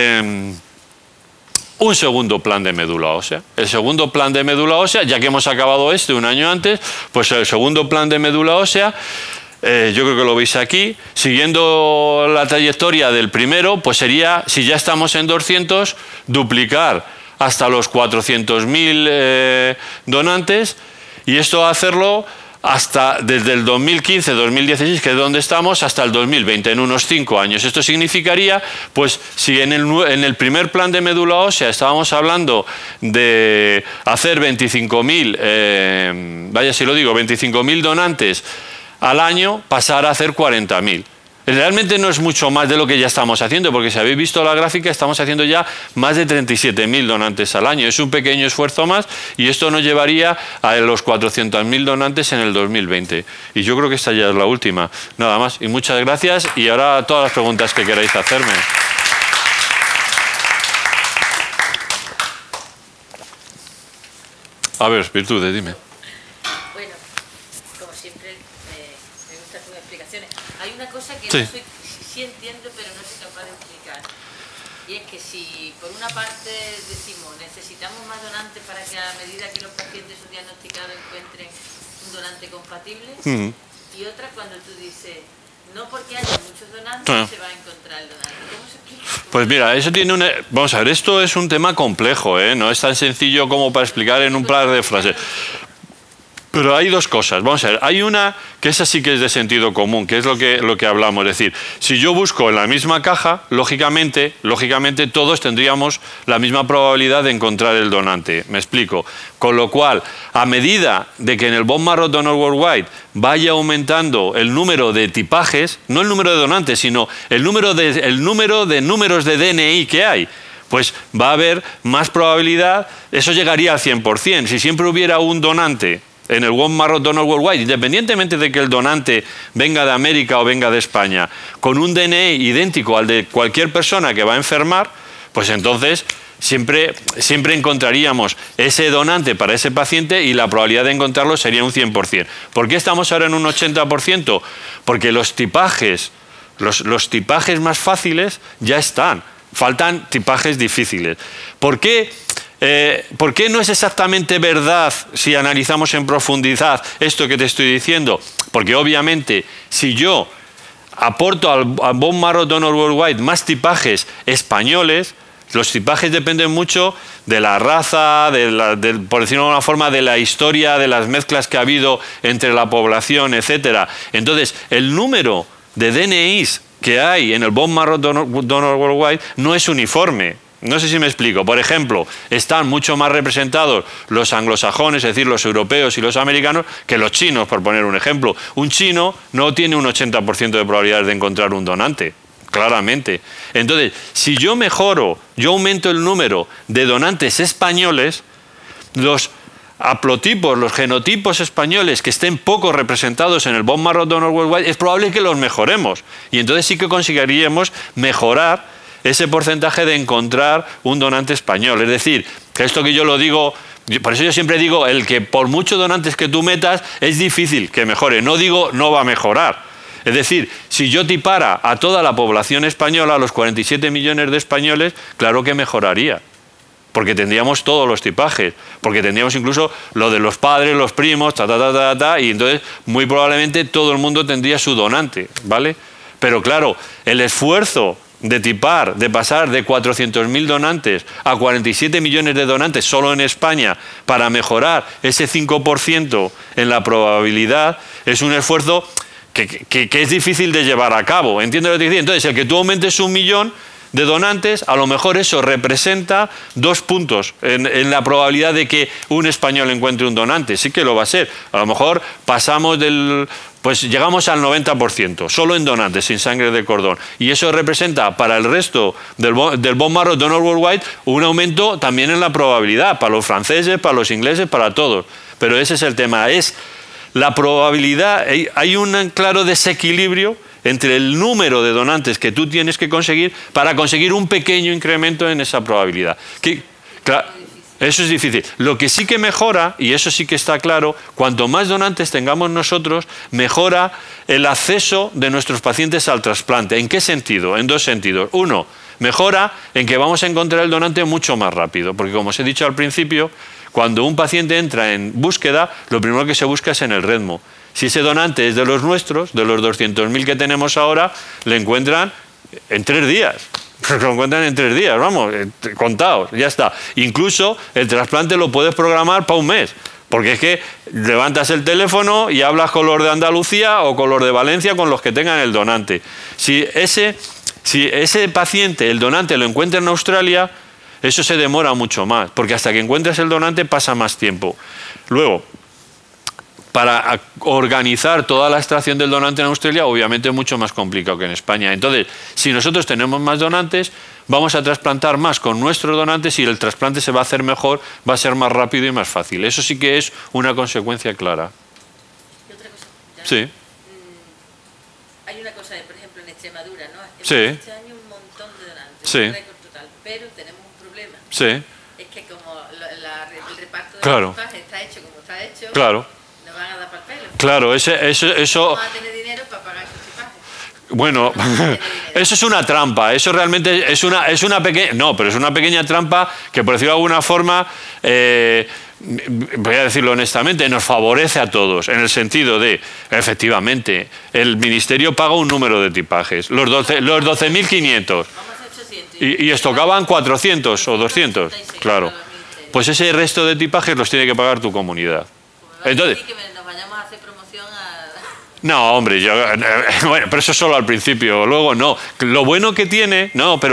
un segundo plan de médula ósea. El segundo plan de médula ósea, ya que hemos acabado un año antes, pues el segundo plan de médula ósea, yo creo que lo veis aquí, siguiendo la trayectoria del primero, pues sería, si ya estamos en 200, duplicar hasta los 400.000 donantes, y esto hacerlo hasta desde el 2015-2016, que es donde estamos, hasta el 2020, en unos 5 años. Esto significaría, pues, si en el primer plan de médula ósea estábamos hablando de hacer 25.000, vaya si lo digo, 25.000 donantes al año, pasar a hacer 40.000. Realmente no es mucho más de lo que ya estamos haciendo, porque si habéis visto la gráfica, estamos haciendo ya más de 37.000 donantes al año. Es un pequeño esfuerzo más y esto nos llevaría a los 400.000 donantes en el 2020. Y yo creo que esta ya es la última. Nada más. Y muchas gracias. Y ahora todas las preguntas que queráis hacerme. A ver, Virtudes, dime. Bueno, como siempre, me gustan tus explicaciones. Hay una cosa que Sí. no soy, sí entiendo, pero no soy capaz de explicar. Y es que si por una parte decimos necesitamos más donantes para que a medida que los pacientes son diagnosticados encuentren un donante compatible, y otra cuando tú dices no porque haya muchos donantes se va a encontrar el donante. ¿Cómo se explica? Pues mira, eso tiene una... Vamos a ver, esto es un tema complejo, ¿eh? No es tan sencillo como para explicar en un par de frases. Pero hay dos cosas. Vamos a ver, hay una que esa sí que es de sentido común, que es lo que hablamos. Es decir, si yo busco en la misma caja, lógicamente todos tendríamos la misma probabilidad de encontrar el donante. Me explico. Con lo cual, a medida de que en el Bone Marrow Donor Worldwide vaya aumentando el número de tipajes, no el número de donantes, sino el número de números de DNI que hay, pues va a haber más probabilidad, eso llegaría al 100%. Si siempre hubiera un donante en el Bone Marrow Donor Worldwide, independientemente de que el donante venga de América o venga de España, con un DNI idéntico al de cualquier persona que va a enfermar, pues entonces siempre encontraríamos ese donante para ese paciente y la probabilidad de encontrarlo sería un 100%. ¿Por qué estamos ahora en un 80%? Porque los tipajes más fáciles ya están. Faltan tipajes difíciles. ¿Por qué no es exactamente verdad, si analizamos en profundidad esto que te estoy diciendo? Porque obviamente, si yo aporto al Bone Marrow Donor Worldwide más tipajes españoles, los tipajes dependen mucho de la raza, por decirlo de alguna forma, de la historia, de las mezclas que ha habido entre la población, etc. Entonces, el número de DNIs que hay en el Bone Marrow Donor Worldwide no es uniforme. No sé si me explico. Por ejemplo, están mucho más representados los anglosajones, es decir, los europeos y los americanos, que los chinos, por poner un ejemplo. Un chino no tiene un 80% de probabilidades de encontrar un donante, claramente. Entonces, si yo aumento el número de donantes españoles, los haplotipos, los genotipos españoles que estén poco representados en el Bone Marrow Donor Worldwide, es probable que los mejoremos. Y entonces sí que conseguiríamos mejorar ese porcentaje de encontrar un donante español. Es decir, que esto que yo lo digo, por eso yo siempre digo, el que por muchos donantes que tú metas, es difícil que mejore. No digo no va a mejorar. Es decir, si yo tipara a toda la población española, a los 47 millones de españoles, claro que mejoraría. Porque tendríamos todos los tipajes, porque tendríamos incluso lo de los padres, los primos, y entonces muy probablemente todo el mundo tendría su donante, ¿vale? Pero claro, el esfuerzo de tipar, de pasar de 400.000 donantes a 47 millones de donantes solo en España para mejorar ese 5% en la probabilidad, es un esfuerzo que es difícil de llevar a cabo. ¿Entiendes lo que te digo? Entonces, el que tú aumentes 1 millón de donantes, a lo mejor eso representa 2 puntos en la probabilidad de que un español encuentre un donante. Sí que lo va a ser. A lo mejor pasamos pues llegamos al 90%, solo en donantes, sin sangre de cordón. Y eso representa para el resto del bone marrow donor worldwide un aumento también en la probabilidad, para los franceses, para los ingleses, para todos. Pero ese es el tema, es la probabilidad, hay un claro desequilibrio entre el número de donantes que tú tienes que conseguir para conseguir un pequeño incremento en esa probabilidad. Claro, eso es difícil. Lo que sí que mejora, y eso sí que está claro, cuanto más donantes tengamos nosotros, mejora el acceso de nuestros pacientes al trasplante. ¿En qué sentido? En 2 sentidos. Uno, mejora en que vamos a encontrar el donante mucho más rápido, porque como os he dicho al principio, cuando un paciente entra en búsqueda, lo primero que se busca es en el REDMO. Si ese donante es de los nuestros, de los 200.000 que tenemos ahora, le encuentran en 3 días. Lo encuentran en 3 días, vamos, contados, ya está. Incluso el trasplante lo puedes programar para un mes, porque es que levantas el teléfono y hablas con los de Andalucía o con los de Valencia, con los que tengan el donante. Si ese paciente, el donante, lo encuentra en Australia, eso se demora mucho más, porque hasta que encuentres el donante pasa más tiempo. Luego, para organizar toda la extracción del donante en Australia, obviamente es mucho más complicado que en España. Entonces, si nosotros tenemos más donantes, vamos a trasplantar más con nuestros donantes y el trasplante se va a hacer mejor, va a ser más rápido y más fácil. Eso sí que es una consecuencia clara. Y otra cosa, ya, sí. Hay una cosa, por ejemplo, en Extremadura, ¿no? Sí. Este año un montón de donantes, Sí. un récord total, pero tenemos un problema. Sí. Es que como el reparto de Claro. los equipajes está hecho como está hecho, Claro. nos van a dar para el pelo. Claro, eso. No van a tener dinero para pagar esos equipajes. Bueno, eso es una trampa, eso realmente es una pequeña... No, pero es una pequeña trampa que, por decirlo de alguna forma, voy a decirlo honestamente, nos favorece a todos, en el sentido de, efectivamente, el Ministerio paga un número de tipajes, los 12.500, Vamos a 800. y os tocaban 400 o 200, claro. Pues ese resto de tipajes los tiene que pagar tu comunidad. Entonces... que nos vayamos a hacer promoción a... No, hombre, bueno, pero eso solo al principio, luego no. Lo bueno que tiene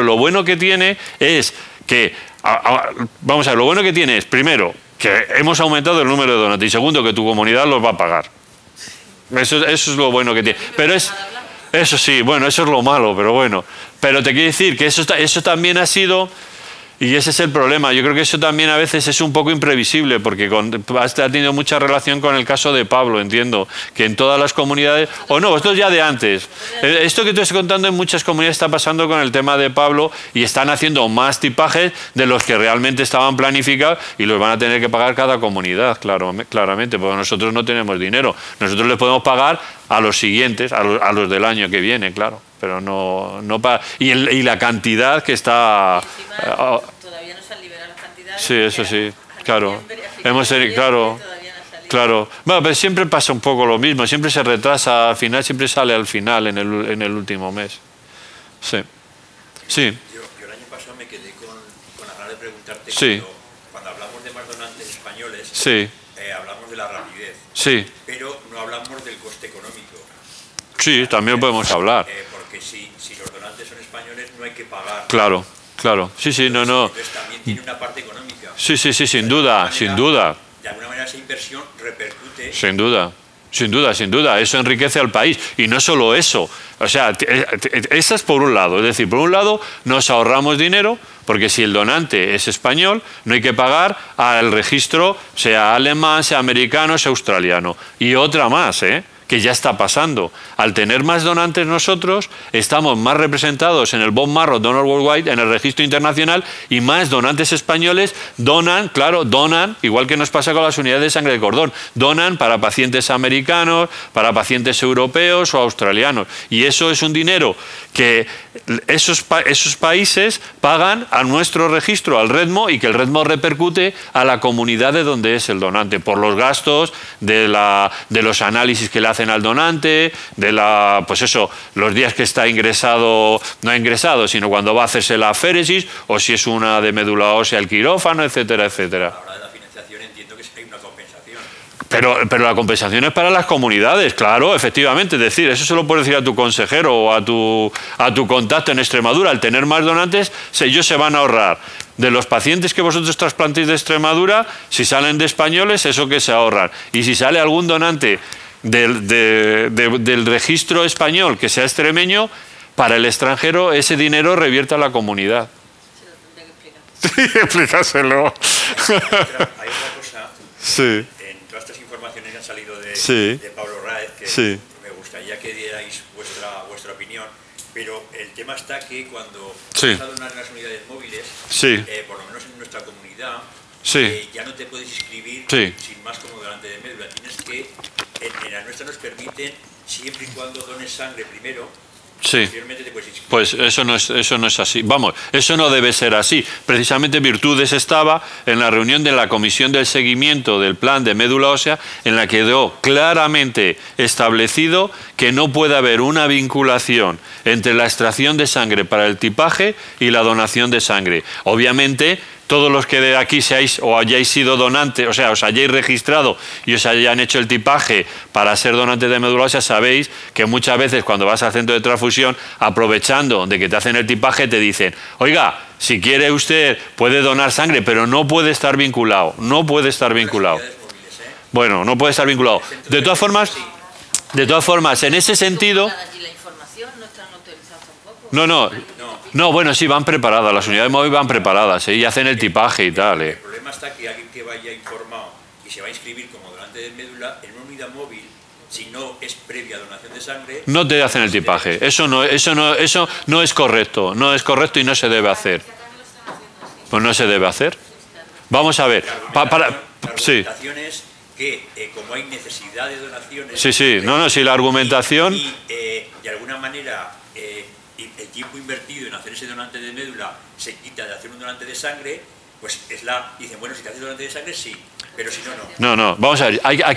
es que, vamos a ver, lo bueno que tiene es, primero, que hemos aumentado el número de donantes y segundo, que tu comunidad los va a pagar. Eso es lo bueno que tiene. Pero eso sí, bueno, eso es lo malo, pero bueno. Pero te quiero decir que eso también ha sido... Y ese es el problema. Yo creo que eso también a veces es un poco imprevisible, porque ha tenido mucha relación con el caso de Pablo, entiendo, que en todas las comunidades... O no, esto es ya de antes. Esto que tú estás contando en muchas comunidades está pasando con el tema de Pablo y están haciendo más tipajes de los que realmente estaban planificados y los van a tener que pagar cada comunidad, claramente, porque nosotros no tenemos dinero. Nosotros les podemos pagar a los siguientes, a los del año que viene, claro. Pero no para... Y la cantidad que está... Todavía no se han liberado las cantidades. Sí, eso sí, claro. Claro. Bueno, pero siempre pasa un poco lo mismo, siempre se retrasa al final, siempre sale al final en el último mes. Sí. Sí. Yo el año pasado me quedé con la gana de preguntarte Sí. cuando hablamos de más donantes españoles, Sí. hablamos de la rapidez, Sí. pero no hablamos del coste económico. Sí, también podemos hablar. Porque si los donantes son españoles no hay que pagar. Claro. Sí, no. Entonces también tiene una parte económica. Sí, sin duda. De alguna manera esa inversión repercute. Sin duda. Eso enriquece al país. Y no solo eso. O sea, esa es por un lado. Es decir, por un lado nos ahorramos dinero, porque si el donante es español, no hay que pagar al registro, sea alemán, sea americano, sea australiano. Y otra más, que ya está pasando. Al tener más donantes nosotros, estamos más representados en el Bone Marrow Donor Worldwide, en el registro internacional, y más donantes españoles donan, igual que nos pasa con las unidades de sangre de cordón, donan para pacientes americanos, para pacientes europeos o australianos. Y eso es un dinero que esos países pagan a nuestro registro, al REDMO, y que el REDMO repercute a la comunidad de donde es el donante, por los gastos de los análisis que le hacen al donante, pues eso, los días que está ingresado, no ingresado, sino cuando va a hacerse la aféresis, o si es una de médula ósea, el quirófano, etcétera, etcétera. A la hora de la financiación entiendo que hay una compensación. Pero la compensación es para las comunidades, claro, efectivamente. Es decir, eso se lo puedes decir a tu consejero o a tu contacto en Extremadura. Al tener más donantes, ellos se van a ahorrar. De los pacientes que vosotros trasplantéis de Extremadura, si salen de españoles, eso que se ahorran. Y si sale algún donante del registro español que sea extremeño, para el extranjero ese dinero revierte a la comunidad. Se lo tendría que explicar. Sí, explícaselo. Hay otra cosa. Sí. En todas estas informaciones que han salido Sí. de Pablo Raez, que Sí. me gustaría que dierais vuestra opinión, pero el tema está que cuando Sí. vas a donar las unidades móviles, Sí. por lo menos en nuestra comunidad, Sí. ya no te puedes inscribir Sí. sin más como donante de médula. Tienes que, en la nuestra nos permiten, siempre y cuando dones sangre primero, Sí. posteriormente te puedes inscribir. Pues eso no es así. Vamos, eso no debe ser así. Precisamente Virtudes estaba en la reunión de la Comisión del Seguimiento del Plan de Médula Ósea, en la que quedó claramente establecido que no puede haber una vinculación entre la extracción de sangre para el tipaje y la donación de sangre. Obviamente, todos los que de aquí seáis o hayáis sido donantes, o sea, os hayáis registrado y os hayan hecho el tipaje para ser donantes de médula ósea, sabéis que muchas veces cuando vas al centro de transfusión, aprovechando de que te hacen el tipaje, te dicen, oiga, si quiere usted puede donar sangre, pero no puede estar vinculado, no puede estar vinculado. Unidades móviles, Bueno, no puede estar vinculado. De todas formas, en ese sentido... Y la información no están autorizadas tampoco. No, bueno, sí, van preparadas, las unidades móviles van preparadas, y hacen el tipaje y tal. El problema está que alguien que vaya informado y se va a inscribir como donante de médula en una unidad móvil, si no es previa donación de sangre, No te hacen el tipaje. Eso no es correcto. No es correcto y no se debe hacer. Pues no se debe hacer. Vamos a ver. la Sí. argumentación es que como hay necesidad de donaciones, Sí. No, si la argumentación... y de alguna manera el tiempo invertido en hacer ese donante de médula se quita de hacer un donante de sangre, pues dicen, bueno, si te haces donante de sangre sí, pero si no, no. No, vamos a ver.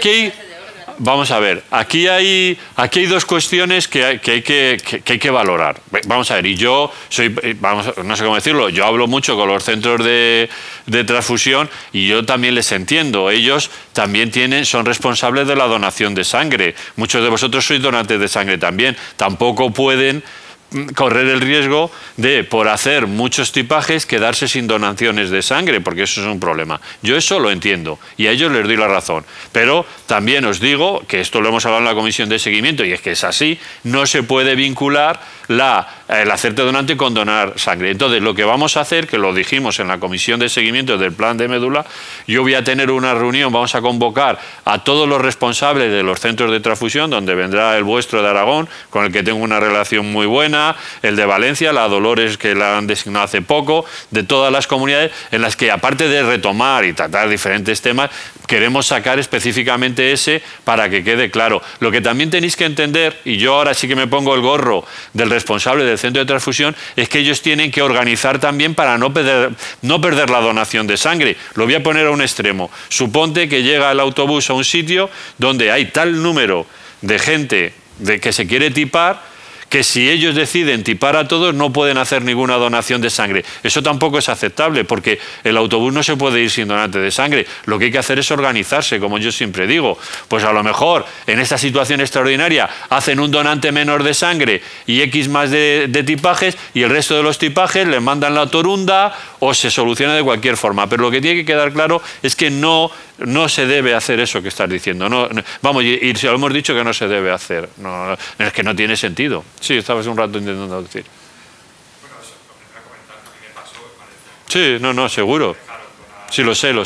Vamos a ver, aquí hay dos cuestiones que hay que valorar. Vamos a ver, y yo no sé cómo decirlo, yo hablo mucho con los centros de transfusión y yo también les entiendo. Ellos también son responsables de la donación de sangre. Muchos de vosotros sois donantes de sangre también. Tampoco pueden correr el riesgo de, por hacer muchos tipajes, quedarse sin donaciones de sangre, porque eso es un problema. Yo eso lo entiendo y a ellos les doy la razón. Pero también os digo, que esto lo hemos hablado en la comisión de seguimiento, y es que es así, no se puede vincular el hacerte donante con donar sangre. Entonces, lo que vamos a hacer, que lo dijimos en la comisión de seguimiento del plan de médula, yo voy a tener una reunión, vamos a convocar a todos los responsables de los centros de transfusión, donde vendrá el vuestro de Aragón, con el que tengo una relación muy buena, el de Valencia, la Dolores, que la han designado hace poco, de todas las comunidades en las que, aparte de retomar y tratar diferentes temas, queremos sacar específicamente ese para que quede claro. Lo que también tenéis que entender, y yo ahora sí que me pongo el gorro del responsable del centro de transfusión, es que ellos tienen que organizar también para no perder la donación de sangre. Lo voy a poner a un extremo. Suponte que llega el autobús a un sitio donde hay tal número de gente que se quiere tipar, que si ellos deciden tipar a todos no pueden hacer ninguna donación de sangre. Eso tampoco es aceptable, porque el autobús no se puede ir sin donante de sangre. Lo que hay que hacer es organizarse, como yo siempre digo. Pues a lo mejor en esta situación extraordinaria hacen un donante menor de sangre y X más de tipajes, y el resto de los tipajes les mandan la torunda o se soluciona de cualquier forma. Pero lo que tiene que quedar claro es que no se debe hacer eso que estás diciendo. Vamos, y si lo hemos dicho que no se debe hacer. Es que no tiene sentido. Sí, estabas un rato intentando decir. Bueno, eso, lo primero comentar que a mí me pasó en Valencia. Sí, seguro. Sí, lo sé.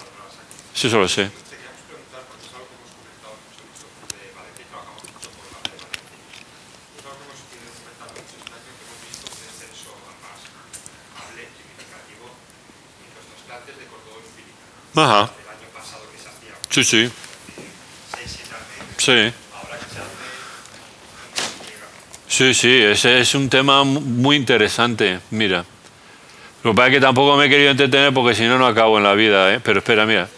Sí, eso lo sé. Queríamos preguntar, porque es algo que hemos comentado mucho en nuestro club de Valencia y trabajamos mucho por la de Valencia. Es algo que hemos ido comentando mucho este año, que hemos visto un descenso más amable, significativo, en los trasplantes de cordón umbilical. Ajá. El año pasado que se hacía Sí. 6-7 meses. Sí. Ahora que se hace, no llega. Sí, sí, ese es un tema muy interesante. Mira. Lo que pasa es que tampoco me he querido entretener porque si no, no acabo en la vida, ¿eh? Pero espera, mira.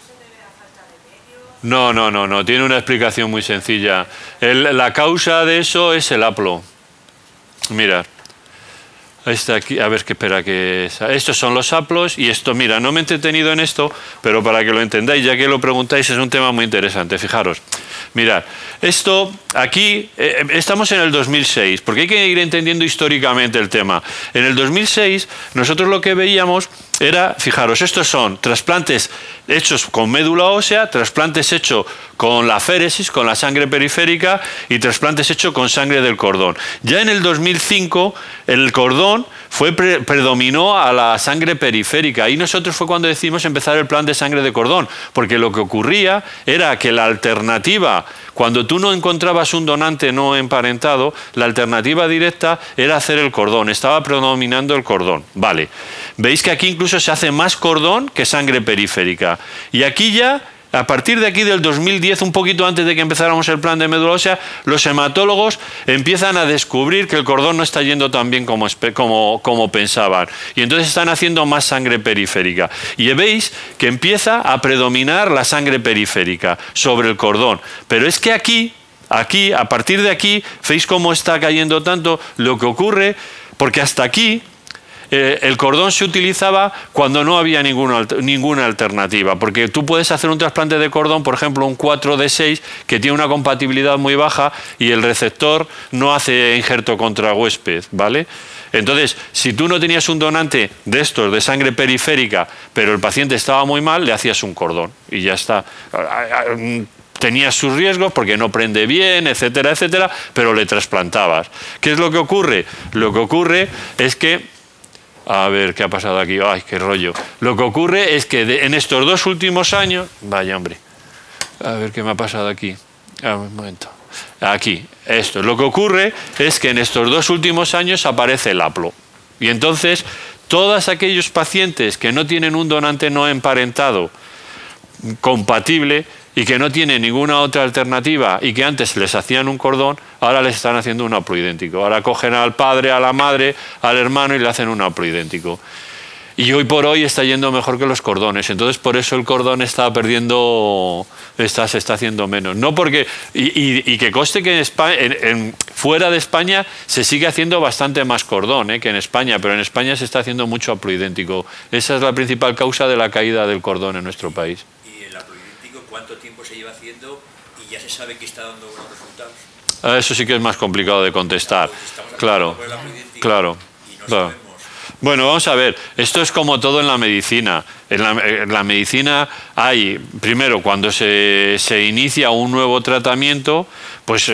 No. Tiene una explicación muy sencilla. La causa de eso es el haplo. Mira. Está aquí, a ver, que espera que... Estos son los haplos y esto, mira, no me he entretenido en esto, pero para que lo entendáis, ya que lo preguntáis, es un tema muy interesante. Fijaros, mirad, esto aquí, estamos en el 2006, porque hay que ir entendiendo históricamente el tema. En el 2006, nosotros lo que veíamos era, fijaros, estos son trasplantes hechos con médula ósea, trasplantes hechos con la féresis, con la sangre periférica, y trasplantes hechos con sangre del cordón. Ya en el 2005, el cordón predominó a la sangre periférica, y nosotros fue cuando decidimos empezar el plan de sangre de cordón, porque lo que ocurría era que la alternativa, cuando tú no encontrabas un donante no emparentado, la alternativa directa era hacer el cordón, estaba predominando el cordón. Vale, veis que aquí incluso se hace más cordón que sangre periférica, y aquí ya, a partir de aquí del 2010, un poquito antes de que empezáramos el plan de médula ósea, los hematólogos empiezan a descubrir que el cordón no está yendo tan bien como pensaban. Y entonces están haciendo más sangre periférica. Y veis que empieza a predominar la sangre periférica sobre el cordón. Pero es que aquí, a partir de aquí, ¿veis cómo está cayendo tanto? Lo que ocurre, porque hasta aquí el cordón se utilizaba cuando no había ninguna alternativa, porque tú puedes hacer un trasplante de cordón, por ejemplo, un 4D6, que tiene una compatibilidad muy baja y el receptor no hace injerto contra huésped, ¿vale? Entonces, si tú no tenías un donante de estos, de sangre periférica, pero el paciente estaba muy mal, le hacías un cordón y ya está. Tenía sus riesgos porque no prende bien, etcétera, etcétera, pero le trasplantabas. ¿Qué es lo que ocurre? Lo que ocurre es que... A ver, ¿qué ha pasado aquí? ¡Ay, qué rollo! Lo que ocurre es que en estos 2 últimos años... Vaya, hombre. A ver, ¿qué me ha pasado aquí? Un momento. Aquí, esto. Lo que ocurre es que en estos 2 últimos años aparece el haplo. Y entonces, todos aquellos pacientes que no tienen un donante no emparentado compatible y que no tienen ninguna otra alternativa y que antes les hacían un cordón, ahora les están haciendo un haploidéntico. Ahora cogen al padre, a la madre, al hermano y le hacen un haploidéntico. Y hoy por hoy está yendo mejor que los cordones. Entonces, por eso el cordón está perdiendo, se está haciendo menos. No porque, y que conste que en España, fuera de España se sigue haciendo bastante más cordón que en España, pero en España se está haciendo mucho haploidéntico. Esa es la principal causa de la caída del cordón en nuestro país. ¿Cuánto tiempo se lleva haciendo y ya se sabe que está dando buenos resultados? Eso sí que es más complicado de contestar. Claro. Bueno, vamos a ver. Esto es como todo en la medicina. En la medicina hay, primero, cuando se inicia un nuevo tratamiento, pues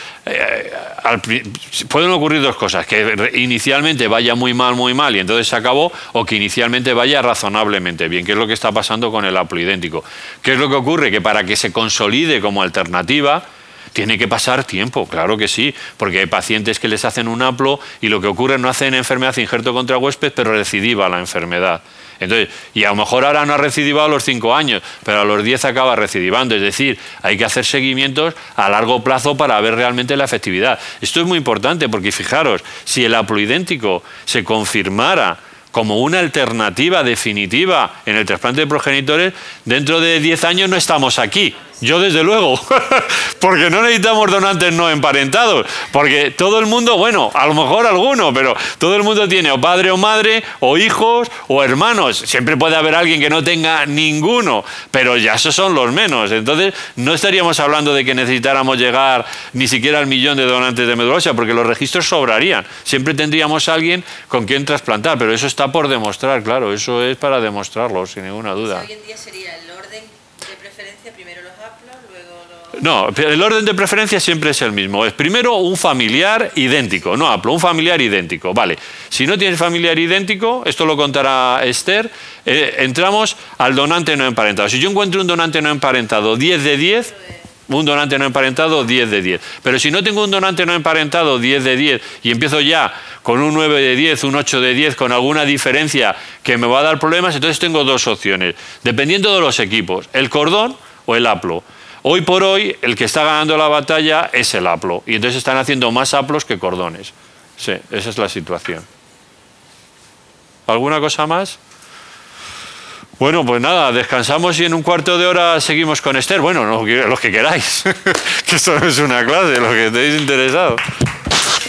pueden ocurrir 2 cosas. Que inicialmente vaya muy mal y entonces se acabó, o que inicialmente vaya razonablemente bien, que es lo que está pasando con el haploidéntico. ¿Qué es lo que ocurre? Que para que se consolide como alternativa, tiene que pasar tiempo, claro que sí, porque hay pacientes que les hacen un haplo y lo que ocurre no hacen enfermedad injerto contra huésped, pero recidiva la enfermedad. Entonces, y a lo mejor ahora no ha recidivado a los 5 años, pero a los 10 acaba recidivando. Es decir, hay que hacer seguimientos a largo plazo para ver realmente la efectividad. Esto es muy importante porque fijaros, si el haploidéntico se confirmara como una alternativa definitiva en el trasplante de progenitores, dentro de 10 años no estamos aquí. Yo desde luego, porque no necesitamos donantes no emparentados, porque todo el mundo, bueno, a lo mejor alguno, pero todo el mundo tiene o padre o madre, o hijos, o hermanos. Siempre puede haber alguien que no tenga ninguno, pero ya esos son los menos. Entonces, no estaríamos hablando de que necesitáramos llegar ni siquiera al 1.000.000 de donantes de médula ósea, porque los registros sobrarían. Siempre tendríamos a alguien con quien trasplantar, pero eso está por demostrar, claro, eso es para demostrarlo, sin ninguna duda. O sea, hoy en día sería el orden de preferencia, primero los haplos, luego los... No, el orden de preferencia siempre es el mismo. Es primero un familiar idéntico, no haplo, un familiar idéntico. Vale, si no tienes familiar idéntico, esto lo contará Esther, entramos al donante no emparentado. Si yo encuentro un donante no emparentado 10 de 10... Un donante no emparentado, 10 de 10. Pero si no tengo un donante no emparentado, 10 de 10, y empiezo ya con un 9 de 10, un 8 de 10, con alguna diferencia que me va a dar problemas, entonces tengo 2 opciones, dependiendo de los equipos, el cordón o el haplo. Hoy por hoy, el que está ganando la batalla es el haplo. Y entonces están haciendo más haplos que cordones. Sí, esa es la situación. ¿Alguna cosa más? Bueno, pues nada, descansamos y en un cuarto de hora seguimos con Esther. Bueno, los que queráis, que esto no es una clase, los que estéis interesados.